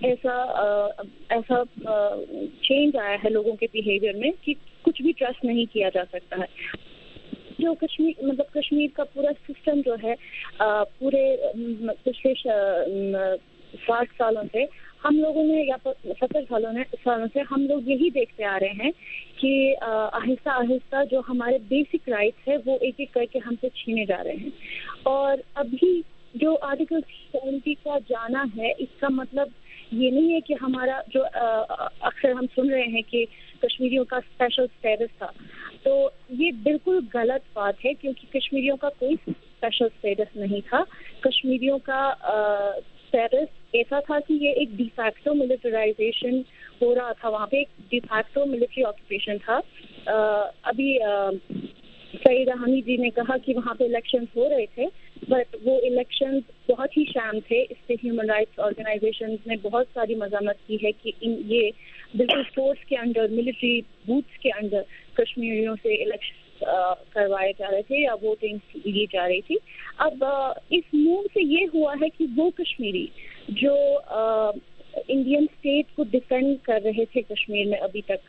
ایسا چینج آیا ہے لوگوں کے بیہیویئر میں کہ کچھ بھی ٹرسٹ نہیں کیا جا سکتا ہے. جو کشمیر کا پورا سسٹم جو ہے پورے پچھلے 60 سالوں سے ہم لوگوں نے, یا 70 سالوں سے ہم لوگ یہی دیکھتے آ رہے ہیں کہ آہستہ آہستہ جو ہمارے بیسک رائٹس ہے وہ ایک ایک کر کے ہم سے چھینے جا رہے ہیں. اور ابھی جو آرٹیکل 70 کا جانا ہے, اس کا مطلب یہ نہیں ہے کہ ہمارا جو اکثر ہم سن رہے ہیں کہ کشمیریوں کا اسپیشل اسٹیٹس تھا, تو یہ بالکل غلط بات ہے, کیونکہ کشمیریوں کا کوئی اسپیشل اسٹیٹس نہیں تھا. کشمیریوں کا اسٹیٹس ایسا تھا کہ یہ ایک ڈی فیکٹو ملٹرائزیشن ہو رہا تھا, وہاں پہ ایک ڈی فیکٹو ملٹری آکوپیشن تھا. ابھی سعیدہ حمید جی نے کہا کہ وہاں پہ الیکشنز ہو رہے تھے, بٹ وہ الیکشنز بہت ہی شام تھے. اس سے ہیومن رائٹس آرگنائزیشنز نے بہت ساری مذمت کی ہے کہ یہ بالکل فورس کے انڈر, ملٹری بوتھس کے اندر کشمیریوں سے الیکشن کروائے جا رہے تھے یا ووٹنگ لی جا رہی تھی. اب اس موو سے یہ ہوا ہے کہ وہ کشمیری جو انڈین اسٹیٹ کو ڈیفینڈ کر رہے تھے کشمیر میں ابھی تک,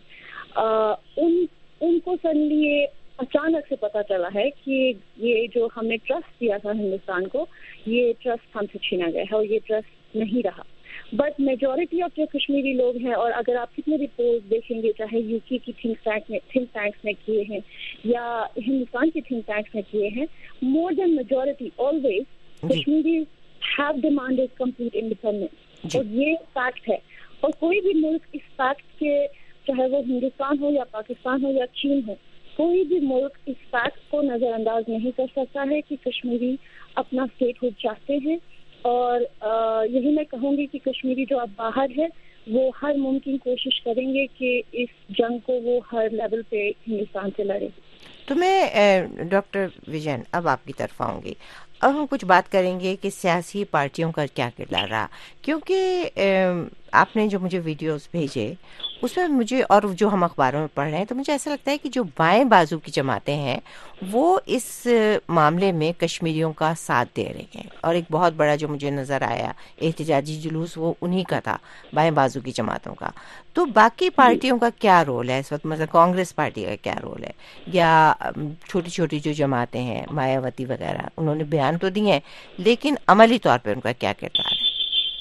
ان کو سڈنلی یہ اچانک سے پتہ چلا ہے کہ یہ جو ہم نے ٹرسٹ دیا تھا ہندوستان کو, یہ ٹرسٹ ہم سے چھینا گیا ہے اور یہ ٹرسٹ نہیں رہا. بٹ میجورٹی آف جو کشمیری لوگ ہیں, اور اگر آپ کتنے بھی پولز دیکھیں گے, چاہے یو کے کی تھنک ٹینکس نے کیے ہیں یا ہندوستان کی تھنک ٹینکس نے کیے ہیں, more than majority always Kashmiri have demanded complete independence, اور یہ فیکٹ ہے. اور کوئی بھی ملک اس فیکٹ کے, چاہے وہ ہندوستان ہو یا پاکستان ہو یا چین ہو, کوئی بھی ملک اس فیکٹ کو نظر انداز نہیں کر سکتا ہے کہ کشمیری اپنا اسٹیٹ ہوڈ چاہتے ہیں. اور یہی میں کہوں گی کہ کشمیری جو اب باہر ہے وہ ہر ممکن کوشش کریں گے کہ اس جنگ کو وہ ہر لیول پہ ہندوستان سے لڑے.
تو میں ڈاکٹر وجین اب آپ کی طرف آؤں گی. اب ہم کچھ بات کریں گے کہ سیاسی پارٹیوں کا کیا کردار رہا، کیونکہ آپ نے جو مجھے ویڈیوز بھیجے اس میں مجھے، اور جو ہم اخباروں میں پڑھ رہے ہیں، تو مجھے ایسا لگتا ہے کہ جو بائیں بازو کی جماعتیں ہیں وہ اس معاملے میں کشمیریوں کا ساتھ دے رہی ہیں، اور ایک بہت بڑا جو مجھے نظر آیا احتجاجی جلوس وہ انہی کا تھا، بائیں بازو کی جماعتوں کا۔ تو باقی پارٹیوں کا کیا رول ہے اس وقت؟ مثلا کانگریس پارٹی کا کیا رول ہے، یا چھوٹی چھوٹی جو جماعتیں ہیں مایاوتی وغیرہ، انہوں نے بیان تو دیے ہیں لیکن عملی طور پہ ان کا کیا کردار ہے؟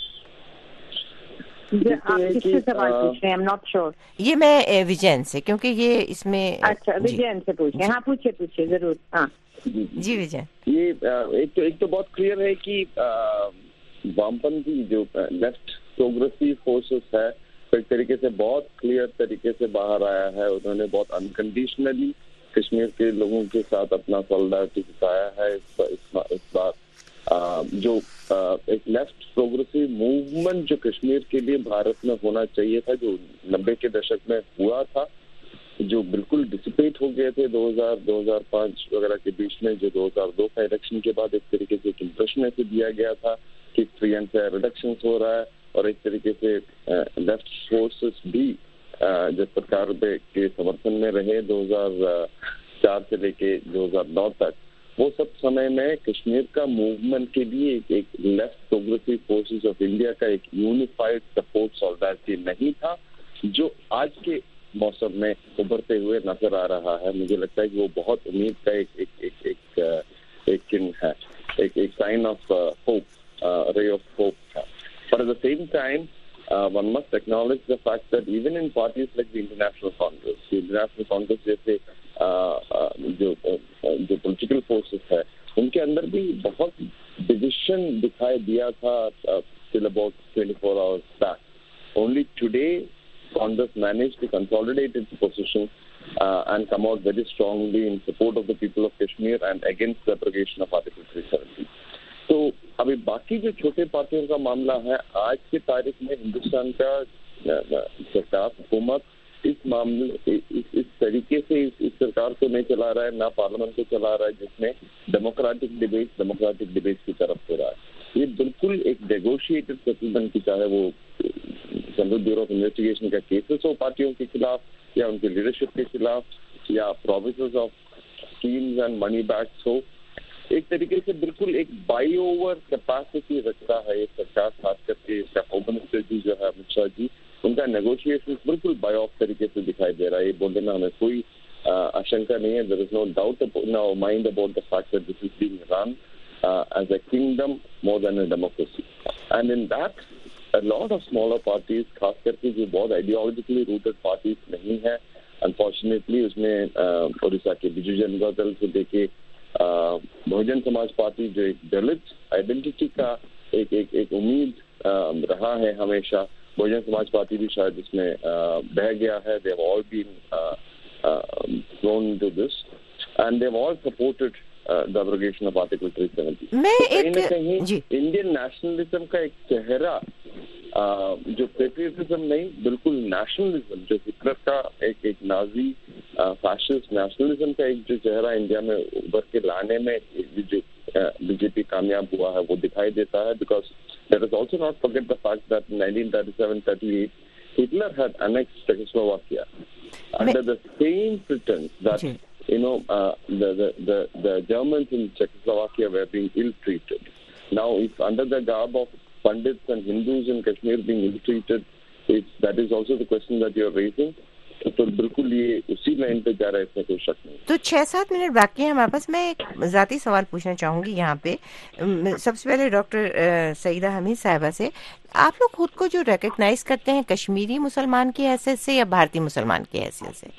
آپ کس سے سوال پوچھ رہے ہیں؟ I'm not sure.
یہ میں وجین سے، کیونکہ یہ اس میں
اچھا وجین سے پوچھیں۔ ہاں پوچھے ضرور۔ ہاں
جی وجین،
یہ ایک تو بہت کلیئر ہے کہ وامپنتھی جو لیفٹ پروگریسو فورسز ہے ایک طریقے سے بہت کلیئر طریقے سے باہر آیا ہے، انہوں نے بہت انکنڈیشنلی کشمیر کے لوگوں کے ساتھ اپنا سولیڈارٹی دکھایا ہے۔ اس بار جو ایک لیفٹ پروگریسو موومنٹ جو کشمیر کے لیے بھارت میں ہونا چاہیے تھا، جو 90 کے دشک میں ہوا تھا، جو بالکل ڈسپیٹ ہو گئے تھے 2005 وغیرہ کے بیچ میں، جو 2002 کا الیکشن کے بعد ایک طریقے سے ایک امپریشن ایسے دیا گیا تھا کہ فری اینڈ فیئر الیکشنز ہو رہا ہے، اور ایک طریقے سے لیفٹ فورسز بھی جو سرکار کے سمرتھن میں رہے 2004 سے لے کے 2009 تک، وہ سب سمے میں کشمیر کا موومنٹ کے لیے ایک left progressive forces of India کا ایک یونیفائڈ سپورٹ سولیڈارٹی نہیں تھا، جو آج کے موسم میں ابھرتے ہوئے نظر آ رہا ہے۔ مجھے لگتا ہے کہ وہ بہت امید کا ایک sign of hope, ray of hope تھا۔ But at the same time, one must acknowledge the fact that even in parties like the International Congress جیسے جو پولیٹیکل فورسز ہے، ان کے اندر بھی بہت ڈویژن دکھائی دیا تھا till about 24 hours back. Only today, Congress managed to consolidate its position and come out very strongly in support of the people of Kashmir and against the abrogation of Article 370. تو ابھی باقی جو چھوٹے پارٹیوں کا معاملہ ہے، آج کی تاریخ میں ہندوستان کا سرکار حکومت اس معاملے اس طریقے سے اس سرکار کو نہیں چلا رہا ہے، نہ پارلیمنٹ کو چلا رہا ہے جس میں ڈیموکریٹک ڈبیٹ کی طرف ہو رہا ہے۔ یہ بالکل ایک نیگوشیٹڈ سیٹلمنٹ کی، چاہے وہ سینٹرل بیورو آف انویسٹیگیشن کا کیسز ہو پارٹیوں کے خلاف یا ان کی لیڈرشپ کے خلاف، یا promises of schemes and money backs ہو، ایک طریقے سے بالکل ایک بائی اوور کیپیسٹی رکھتا ہے یہ سرکار، خاص کر کے اس کا ہوم منسٹر جی جو ہے امت شاہ جی، ان کا نیگوشیشن بالکل بائی آف طریقے سے دکھائی دے رہا ہے۔ یہ بولنے میں ہمیں کوئی آشنکا نہیں ہے، there is no doubt in our mind about the fact that this is being run as a kingdom more than a democracy. And in that, a lot of smaller parties, خاص کر کے جو بہت ideologically rooted parties نہیں ہے، unfortunately اس میں اڑیسہ کے بیجو جنتا دل سے لے کے بہوجن سماج پارٹی جو ایک دلت آئیڈینٹی کا ایک امید رہا ہے ہمیشہ، بہوجن سماج پارٹی بھی شاید اس میں بہ گیا ہے۔ they have all been thrown into this and they have all supported the abrogation of Article 370. کہیں نہ کہیں انڈین نیشنلزم کا ایک چہرہ، جو پیٹریٹزم نہیں بالکل نیشنلزم، جو فطرت کا ایک نازی فیشسٹ نیشنلزم کا ایک جو چہرہ انڈیا میں ابھر کے لانے میں جو بی جے پی کامیاب ہوا ہے وہ دکھائی دیتا ہے۔ Because let us also not forget the fact that in 1937-38 Hitler had annexed Czechoslovakia under the same pretense that the Germans in Czechoslovakia were being ill-treated. Now, if under the garb of Pandits and Hindus in Kashmir being ill-treated, that is also the question that you are raising. تو بالکل یہ اسی line پہ جا رہا ہے، اس میں کوئی شک نہیں۔
تو 6-7 منٹ باقی ہیں ہمارے پاس، میں ایک ذاتی سوال پوچھنا چاہوں گی یہاں پہ، سب سے پہلے ڈاکٹر سعیدہ حمید صاحبہ سے، آپ لوگ خود کو جو ریکگنائز کرتے ہیں کشمیری مسلمان کی حیثیت سے یا بھارتی مسلمان کی حیثیت سے؟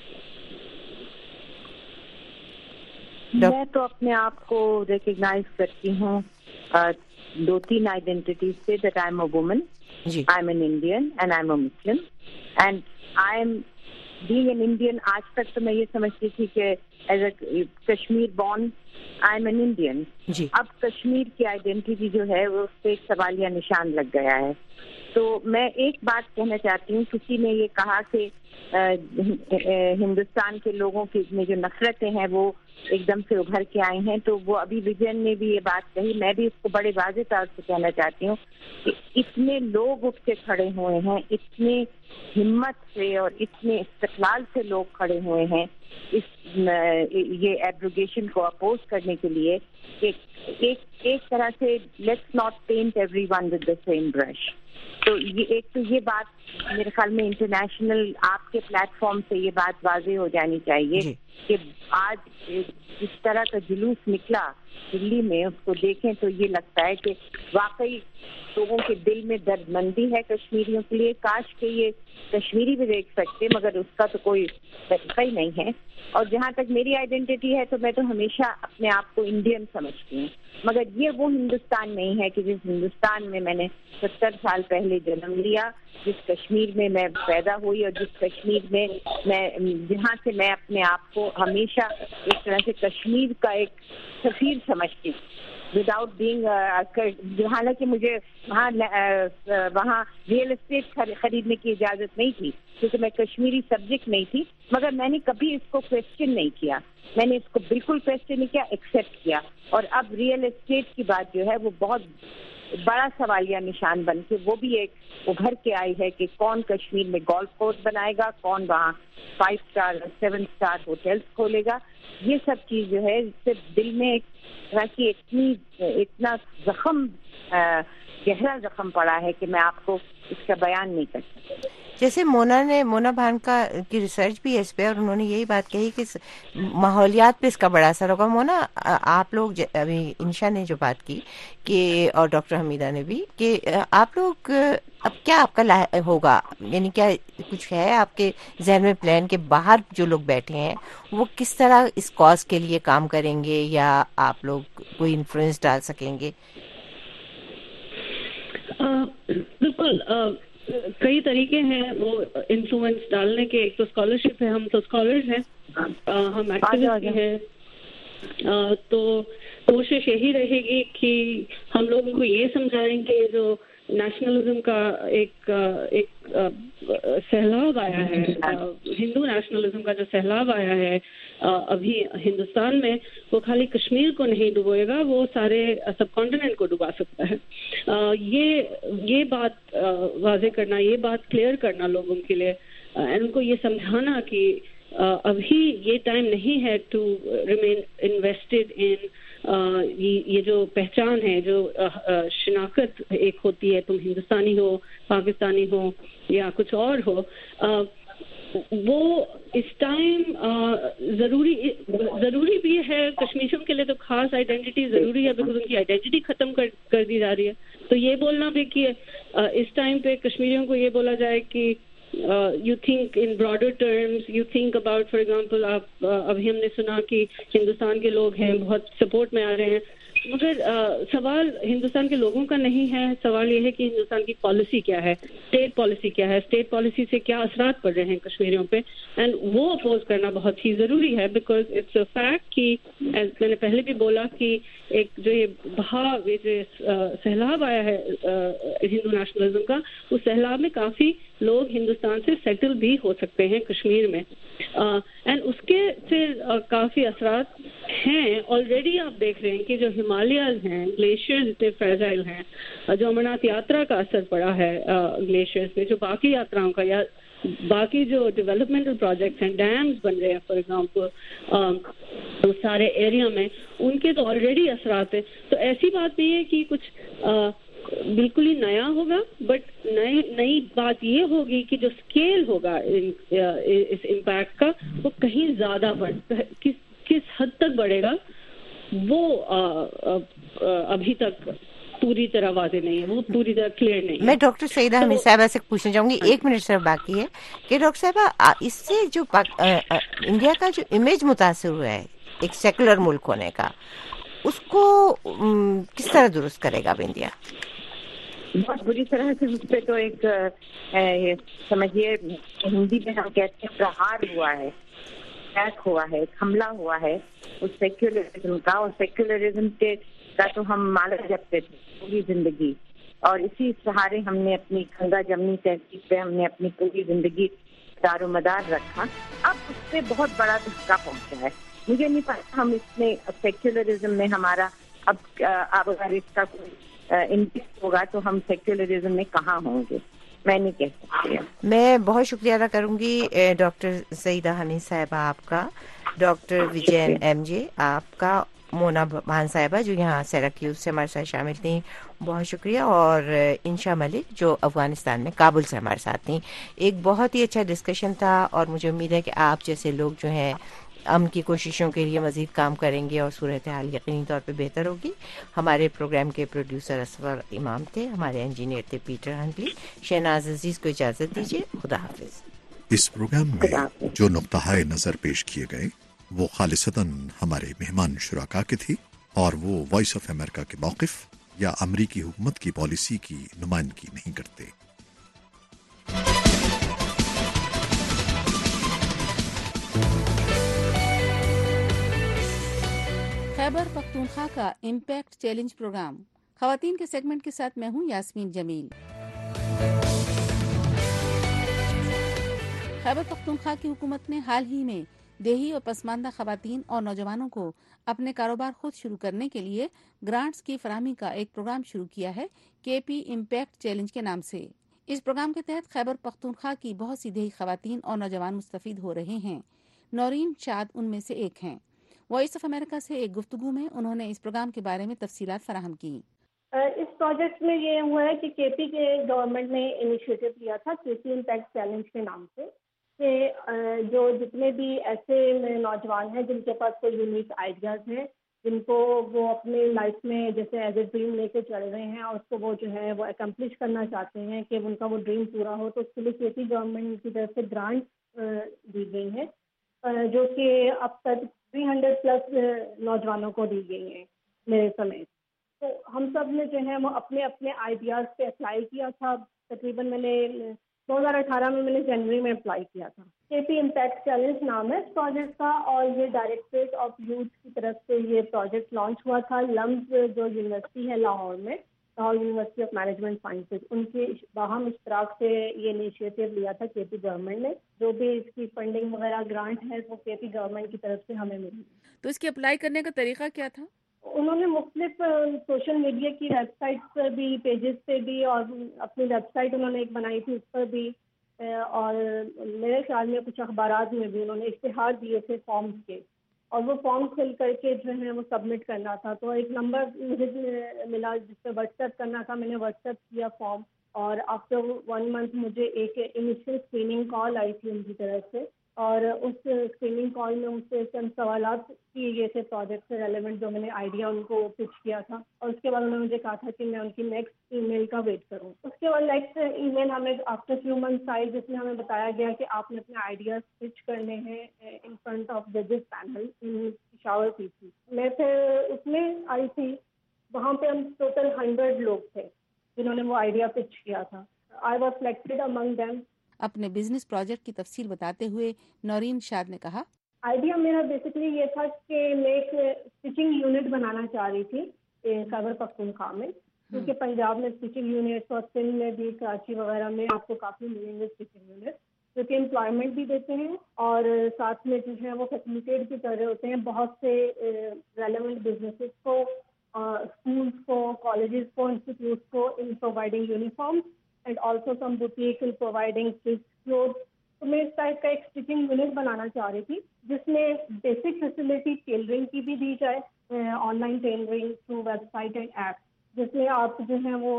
میں تو اپنے آپ کو ریکگنائز کرتی ہوں 2-3 آئیڈینٹیٹیز سے، that I'm a woman, I'm an Indian and I'm a Muslim, and I'm being an Indian. آج تک تو میں یہ سمجھتی تھی کہ as a Kashmir born I'm an Indian. اب کشمیر کی آئیڈینٹیٹی جو ہے وہ اس پہ ایک سوالیہ نشان لگ گیا ہے۔ تو میں ایک بات کہنا چاہتی ہوں، کسی نے یہ کہا کہ ہندوستان کے لوگوں کی میں جو نفرتیں ہیں وہ
ایک دم سے ابھر کے آئے ہیں. تو وہ ابھی وجن نے بھی یہ بات کہی, میں بھی اس کو بڑے واضح طور سے کہنا چاہتی ہوں کہ اتنے لوگ اٹھ کے کھڑے ہوئے ہیں, اتنے ہمت سے اور اتنے استقلال سے لوگ کھڑے ہوئے ہیں یہ ایبروگیشن کو اپوز کرنے کے لیے کہ ایک طرح سے let's not paint everyone with the same brush. تو یہ بات میرے خیال میں انٹرنیشنل آپ کے پلیٹ فارم سے یہ بات واضح ہو جانی چاہیے کہ آج جس طرح کا جلوس نکلا دلی میں, اس کو دیکھیں تو یہ لگتا ہے کہ واقعی لوگوں کے دل میں درد مندی ہے کشمیریوں کے لیے. کاش کہ یہ کشمیری بھی دیکھ سکتے, مگر اس کا تو کوئی طریقہ ہی نہیں ہے. اور جہاں تک میری آئیڈینٹی ہے تو میں تو ہمیشہ اپنے آپ کو انڈین سمجھتی ہوں, مگر یہ وہ ہندوستان نہیں ہے کہ جس ہندوستان میں میں نے 70 سال پہلے جنم لیا, جس کشمیر میں میں پیدا ہوئی, اور جس کشمیر میں جہاں سے میں اپنے آپ کو ہمیشہ ایک طرح سے کشمیر کا ایک سفیر سمجھتی ہوں وداؤٹ بینگ. حالانکہ مجھے وہاں ریئل اسٹیٹ خریدنے کی اجازت نہیں تھی کیونکہ میں کشمیری سبجیکٹ نہیں تھی, مگر میں نے کبھی اس کو کویسچن نہیں کیا, میں نے اس کو بالکل کویسچن نہیں کیا, ایکسیپٹ کیا. اور اب ریئل اسٹیٹ کی بات جو ہے وہ بہت بڑا سوالیہ نشان بن کے وہ بھی ایک ابھر کے آئی ہے کہ کون کشمیر میں گولف کورس بنائے گا, کون وہاں 5 اسٹار اور 7 اسٹار ہوٹلس کھولے گا. یہ سب چیز جو ہے اس سے دل میں ایک طرح کی اتنا زخم, گہرا زخم پڑا ہے کہ میں آپ کو اس کا بیان نہیں کر سکتی.
جیسے مونا بھانکا کی ریسرچ بھی ہے اس پہ, اور انہوں نے یہی بات کہی کہ ماحولیات پہ اس کا بڑا اثر ہوگا. مونا, آپ لوگ ابھی انشا نے جو بات کی کہ اور ڈاکٹر حمیدہ نے بھی کہ آپ لوگ اب کیا آپ کا ہوگا, یعنی کیا کچھ ہے آپ کے ذہن میں پلان کہ باہر جو لوگ بیٹھے ہیں وہ کس طرح اس کاز کے لیے کام کریں گے, یا آپ لوگ کوئی انفلوئنس ڈال سکیں گے؟
بالکل کئی طریقے ہیں وہ انفلوئنس ڈالنے کے. ایک تو اسکالرشپ ہے, ہم تو اسکالرز ہیں, ہم ایکٹیوسٹ ہیں, تو کوشش یہی رہے گی کہ ہم لوگوں کو یہ سمجھائیں کہ جو نیشنلزم کا ایک سیلاب آیا ہے, ہندو نیشنلزم کا جو سیلاب آیا ہے ابھی ہندوستان میں, وہ خالی کشمیر کو نہیں ڈبوئے گا, وہ سارے سب کانٹیننٹ کو ڈبا سکتا ہے. یہ بات واضح کرنا, یہ بات کلیئر کرنا لوگوں کے لیے, ان کو یہ سمجھانا کہ ابھی یہ ٹائم نہیں ہے ٹو ریمین انویسٹڈ ان یہ جو پہچان ہے, جو شناخت ایک ہوتی ہے, تم ہندوستانی ہو, پاکستانی ہو یا کچھ اور ہو, وہ اس ٹائم ضروری بھی ہے. کشمیریوں کے لیے تو خاص آئیڈینٹی ضروری ہے بیکاز ان کی آئیڈینٹی ختم کر دی جا رہی ہے. تو یہ بولنا بھی کہ اس ٹائم پہ کشمیریوں کو یہ بولا جائے کہ you think in broader terms, you think about, for example, ابھی ہم نے سنا کہ ہندوستان کے لوگ ہیں بہت سپورٹ میں آ رہے ہیں, مگر سوال ہندوستان کے لوگوں کا نہیں ہے, سوال یہ ہے کہ ہندوستان کی پالیسی کیا ہے, اسٹیٹ پالیسی کیا ہے, اسٹیٹ پالیسی سے کیا اثرات پڑ رہے ہیں کشمیریوں پہ, اینڈ وہ اپوز کرنا بہت ہی ضروری ہے بیکاز اٹس اے فیکٹ کہ میں نے پہلے بھی بولا کہ ایک جو یہ سیلاب آیا ہے ہندو نیشنلزم کا, اس سیلاب میں کافی لوگ ہندوستان سے سیٹل بھی ہو سکتے ہیں کشمیر میں, اینڈ اس کے پھر کافی اثرات ہیں. آلریڈی آپ دیکھ رہے ہیں کہ جو ہمالیاز ہیں, گلیشیئرز اتنے فریجائل ہیں, جو امرناتھ یاترا کا اثر پڑا ہے گلیشیئرز پہ, جو باقی یاتراؤں کا یا باقی جو ڈیولپمنٹل پروجیکٹس ہیں, ڈیمز بن رہے ہیں فار ایگزامپل اس سارے ایریا میں, ان کے تو آلریڈی اثرات ہیں. تو ایسی بات نہیں ہے کہ کچھ بالکل ہی نیا ہوگا, بٹ نئی بات یہ ہوگی کہ جو اسکیل ہوگا اس امپیکٹ کا وہ کہیں زیادہ کس حد تک بڑھے گا وہ ابھی تک پوری طرح واضح نہیں ہے, وہ پوری طرح کلیئر نہیں ہے.
میں ڈاکٹر سعیدہ حمید صاحبہ سے پوچھنا چاہوں گی, 1 منٹ صرف باقی ہے, کہ ڈاکٹر صاحبہ اس سے جو انڈیا کا جو امیج متاثر ہوا ہے ایک سیکولر ملک ہونے کا, اس کو کس طرح درست کرے گا اب انڈیا؟
بہت بری طرح سے اس پہ تو ایک سمجھیے ہندی میں ہم کہتے ہیں پرہار ہوا ہے, اٹیک ہوا ہے, حملہ ہوا ہے اس سیکولرزم کا. اور سیکولرزم کا تو ہم مالا جپتے تھے پوری زندگی, اور اسی سہارے ہم نے اپنی گنگا جمنی تہذیب پہ ہم نے اپنی پوری زندگی دار و مدار رکھا. اب اس پہ بہت بڑا دھچکا پہنچا ہے, مجھے نہیں پتا ہم اس میں سیکولرزم میں ہمارا اب اگر اس کا کوئی انٹرسٹ ہوگا تو ہم سیکولرزم میں کہاں ہوں گے، میں نہیں کہہ سکتی.
میں بہت شکریہ ادا کروں گی ڈاکٹر سعیدہ حمید صاحبہ آپ کا، ڈاکٹر وجین ایم جے آپ کا، مونا بھان صاحبہ جو یہاں سیراکیوز سے ہمارے ساتھ شامل تھیں، بہت شکریہ، اور انشا ملک جو افغانستان میں کابل سے ہمارے ساتھ تھیں. ایک بہت ہی اچھا ڈسکشن تھا، اور مجھے امید ہے کہ آپ جیسے لوگ جو ہیں امن کی کوششوں کے لیے مزید کام کریں گے اور صورتحال یقینی طور پہ بہتر ہوگی. ہمارے پروگرام کے پروڈیوسر اسفر امام تھے، ہمارے انجینئر تھے پیٹر ہنگلی. شہناز عزیز کو اجازت دیجیے، خدا حافظ.
اس پروگرام میں جو نقطہ نظر پیش کیے گئے وہ خالصتاً ہمارے مہمان شرکا کے تھی، اور وہ وائس آف امریکہ کے موقف یا امریکی حکومت کی پالیسی کی نمائندگی نہیں کرتے.
خیبر پختونخوا کا امپیکٹ چیلنج پروگرام، خواتین کے سیگمنٹ کے ساتھ میں ہوں یاسمین جمیل. خیبر پختونخوا کی حکومت نے حال ہی میں دیہی اور پسماندہ خواتین اور نوجوانوں کو اپنے کاروبار خود شروع کرنے کے لیے گرانٹس کی فراہمی کا ایک پروگرام شروع کیا ہے، KP امپیکٹ چیلنج کے نام سے. اس پروگرام کے تحت خیبر پختونخوا کی بہت سی دیہی خواتین اور نوجوان مستفید ہو رہے ہیں. نورین شاد ان میں سے ایک ہیں. وائس آف امریکہ سے ایک گفتگو میں انہوں نے اس پروگرام کے بارے میں تفصیلات فراہم کی.
اس پروجیکٹ میں یہ ہوا ہے کہ KP کے گورنمنٹ نے انیشیٹو لیا تھا KP امپیکٹ چیلنج کے نام سے، کہ جو جتنے بھی ایسے نوجوان ہیں جن کے پاس کوئی یونیک آئیڈیاز ہیں، جن کو وہ اپنے لائف میں جیسے ایز اے ڈریم لے کے چل رہے ہیں اور اس کو وہ جو ہے وہ اکمپلش کرنا چاہتے ہیں کہ ان کا وہ ڈریم پورا ہو، تو اس کے لیے KP گورنمنٹ کی طرف سے گرانٹ دی گئی ہیں، جو کہ اب تک 300+ نوجوانوں کو دی گئی ہیں میرے سمیت. تو ہم سب نے جو ہے وہ اپنے اپنے آئیڈیاز پہ اپلائی کیا تھا. تقریباً میں نے 2018 میں نے جنوری میں اپلائی کیا تھا. KP امپیکٹ چیلنج نام ہے اس پروجیکٹ کا، اور یہ ڈائریکٹریٹ آف یوتھ کی طرف سے یہ پروجیکٹ لانچ ہوا تھا. لمز جو یونیورسٹی ہے لاہور میں، Lahore university of management sciences, ان کے باہم اشتراک سے یہ انیشیٹو لیا تھا KP گورنمنٹ نے. جو بھی اس کی فنڈنگ وغیرہ گرانٹ ہے وہ KP گورنمنٹ کی طرف سے ہمیں ملی.
تو اس کے اپلائی کرنے کا طریقہ کیا تھا؟
انہوں نے مختلف سوشل میڈیا کی ویب سائٹ پر بھی، پیجز پہ بھی، اور اپنی ویب سائٹ انہوں نے ایک بنائی تھی اس پر بھی، اور میرے خیال میں کچھ اخبارات میں بھی انہوں نے اشتہار دیے تھے فارمز کے، اور وہ فارم فل کر کے جو ہے وہ سبمٹ کرنا تھا. تو ایک نمبر مجھے ملا جس پہ واٹس ایپ کرنا تھا، میں نے واٹس ایپ کیا فارم، اور آفٹر 1 منتھ مجھے ایک انیشیل اسکریننگ کال آئی تھی ان کی طرف سے، اور اس اسکریننگ کال میں ان سے چند سوالات کیے گئے تھے پروجیکٹ سے ریلیونٹ، جو میں نے آئیڈیا ان کو پچ کیا تھا، اور اس کے بعد انہوں نے مجھے کہا تھا کہ میں ان کی نیکسٹ ای میل کا ویٹ کروں. اس کے بعد نیکسٹ ای میل ہمیں آفٹر فیو منتھس آئی، جس میں ہمیں بتایا گیا کہ آپ نے اپنے آئیڈیاز پچ کرنے ہیں ان فرنٹ آف ججز پینل ان پشاور PC. میں پھر اس میں آئی تھی، وہاں پہ ہم ٹوٹل 100 لوگ تھے جنہوں نے وہ آئیڈیا پچ کیا تھا. I was selected among them.
اپنے بزنس پروجیکٹ کی تفصیل بتاتے ہوئے نورین شاد نے کہا،
آئیڈیا میرا بیسکلی یہ تھا کہ میں ایک اسٹیچنگ یونٹ بنانا چاہ رہی تھی خیبر پختونخوا میں، کیونکہ پنجاب میں اسٹیچنگ یونٹس اور سندھ میں بھی، کراچی وغیرہ میں آپ کو کافی ملیں گے اسٹیچنگ یونٹ، جو کہ امپلائمنٹ بھی دیتے ہیں اور ساتھ میں جو ہے وہ فیسیلیٹیٹ بھی کر رہے ہوتے ہیں بہت سے ریلیونٹ بزنسز کو، اسکولس کو، کالجز کو، انسٹیٹیوٹس کو in providing uniform and also some boutique in providing cloth. تو میں اس ٹائپ کا ایک اسٹیچنگ یونٹ بنانا چاہ رہی تھی جس میں بیسک فیسلٹی ٹیلرنگ کی بھی دی جائے، online tailoring through website and app, جس میں آپ جو ہیں وہ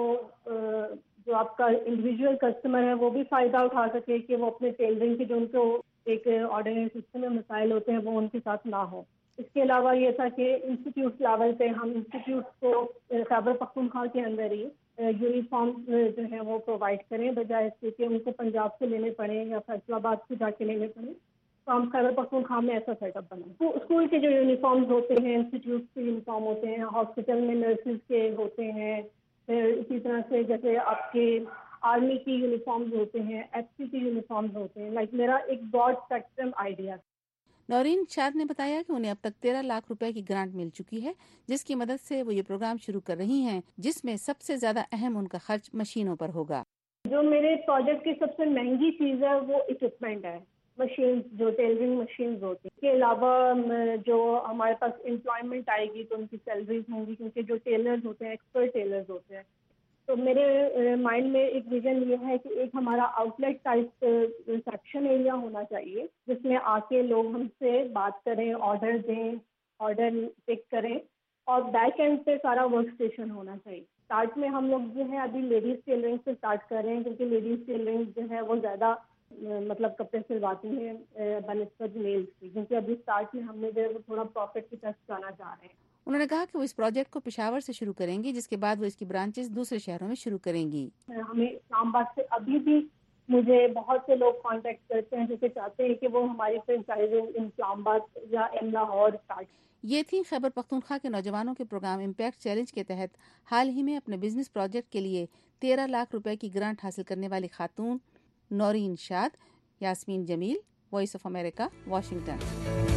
جو آپ کا انڈیویجول کسٹمر ہے وہ بھی فائدہ اٹھا سکے کہ وہ اپنے ٹیلرنگ کے جو ان کو ایک آرڈینری سسٹم میں مسائل ہوتے ہیں وہ ان کے ساتھ نہ ہو. اس کے علاوہ یہ تھا کہ انسٹیٹیوٹ لیول پہ ہم انسٹیٹیوٹ کو خیبر پختونخوا کے اندر ہی یونیفارم جو ہے وہ پرووائڈ کریں، بجائے اس کے کہ ان کو پنجاب سے لینے پڑیں یا فیصل آباد سے جا کے لینے پڑیں. تو ہم خیبر پختونخوا میں ایسا سیٹ اپ بنائیں. تو اسکول کے جو یونیفارمز ہوتے ہیں، انسٹیٹیوٹ کے یونیفارم ہوتے ہیں، ہاسپٹل میں نرسز کے ہوتے ہیں، پھر اسی طرح سے جیسے آپ کے آرمی کی یونیفارمز ہوتے ہیں، FC کی یونیفارمز ہوتے ہیں، لائک میرا ایک براڈ اسپیکٹرم آئیڈیا.
نورین شاد نے بتایا کہ انہیں اب تک 13 لاکھ روپے کی گرانٹ مل چکی ہے، جس کی مدد سے وہ یہ پروگرام شروع کر رہی ہیں، جس میں سب سے زیادہ اہم ان کا خرچ مشینوں پر ہوگا.
جو میرے پروجیکٹ کی سب سے مہنگی چیز ہے وہ اکوپمنٹ ہے. مشینز جو ٹیلرنگ مشینز ہوتی ہیں. اس کے علاوہ جو ہمارے پاس امپلائمنٹ آئے گی تو ان کی سیلریز ہوں گی، کیونکہ جو ٹیلرز ہوتے ہیں ایکسپرٹ ٹیلرز ہوتے ہیں. تو میرے مائنڈ میں ایک ویژن یہ ہے کہ ایک ہمارا outlet type reception area ہونا چاہیے، جس میں آ کے لوگ ہم سے بات کریں، آرڈر دیں، آرڈر پک کریں، اور بیک اینڈ پہ سارا ورک اسٹیشن ہونا چاہیے. اسٹارٹ میں ہم لوگ جو ہے ابھی لیڈیز ٹیلرنگ سے اسٹارٹ کر رہے ہیں، کیونکہ لیڈیز ٹیلرنگ جو ہے وہ زیادہ مطلب کپڑے سلواتی ہیں بنسبت میلز کی، کیونکہ ابھی اسٹارٹ میں ہم نے جو ہے وہ تھوڑا پروفٹ کی طرف جانا چاہ رہے ہیں.
انہوں نے کہا کہ وہ اس پروجیکٹ کو پشاور سے شروع کریں گی، جس کے بعد وہ اس کی برانچز دوسرے شہروں میں شروع کریں گی.
ہمیں اسلام آباد سے ابھی بھی مجھے بہت سے لوگ کانٹیکٹ کرتے ہیں جو کہ چاہتے ہیں کہ وہ ہماری فرینچائز اسلام آباد یا لاہور اسٹارٹ.
یہ تھی خیبر پختونخوا کے نوجوانوں کے پروگرام امپیکٹ چیلنج کے تحت حال ہی میں اپنے بزنس پروجیکٹ کے لیے 13 لاکھ روپے کی گرانٹ حاصل کرنے والی خاتون Noreen Shad. Yasmeen Jameel, voice of America, Washington.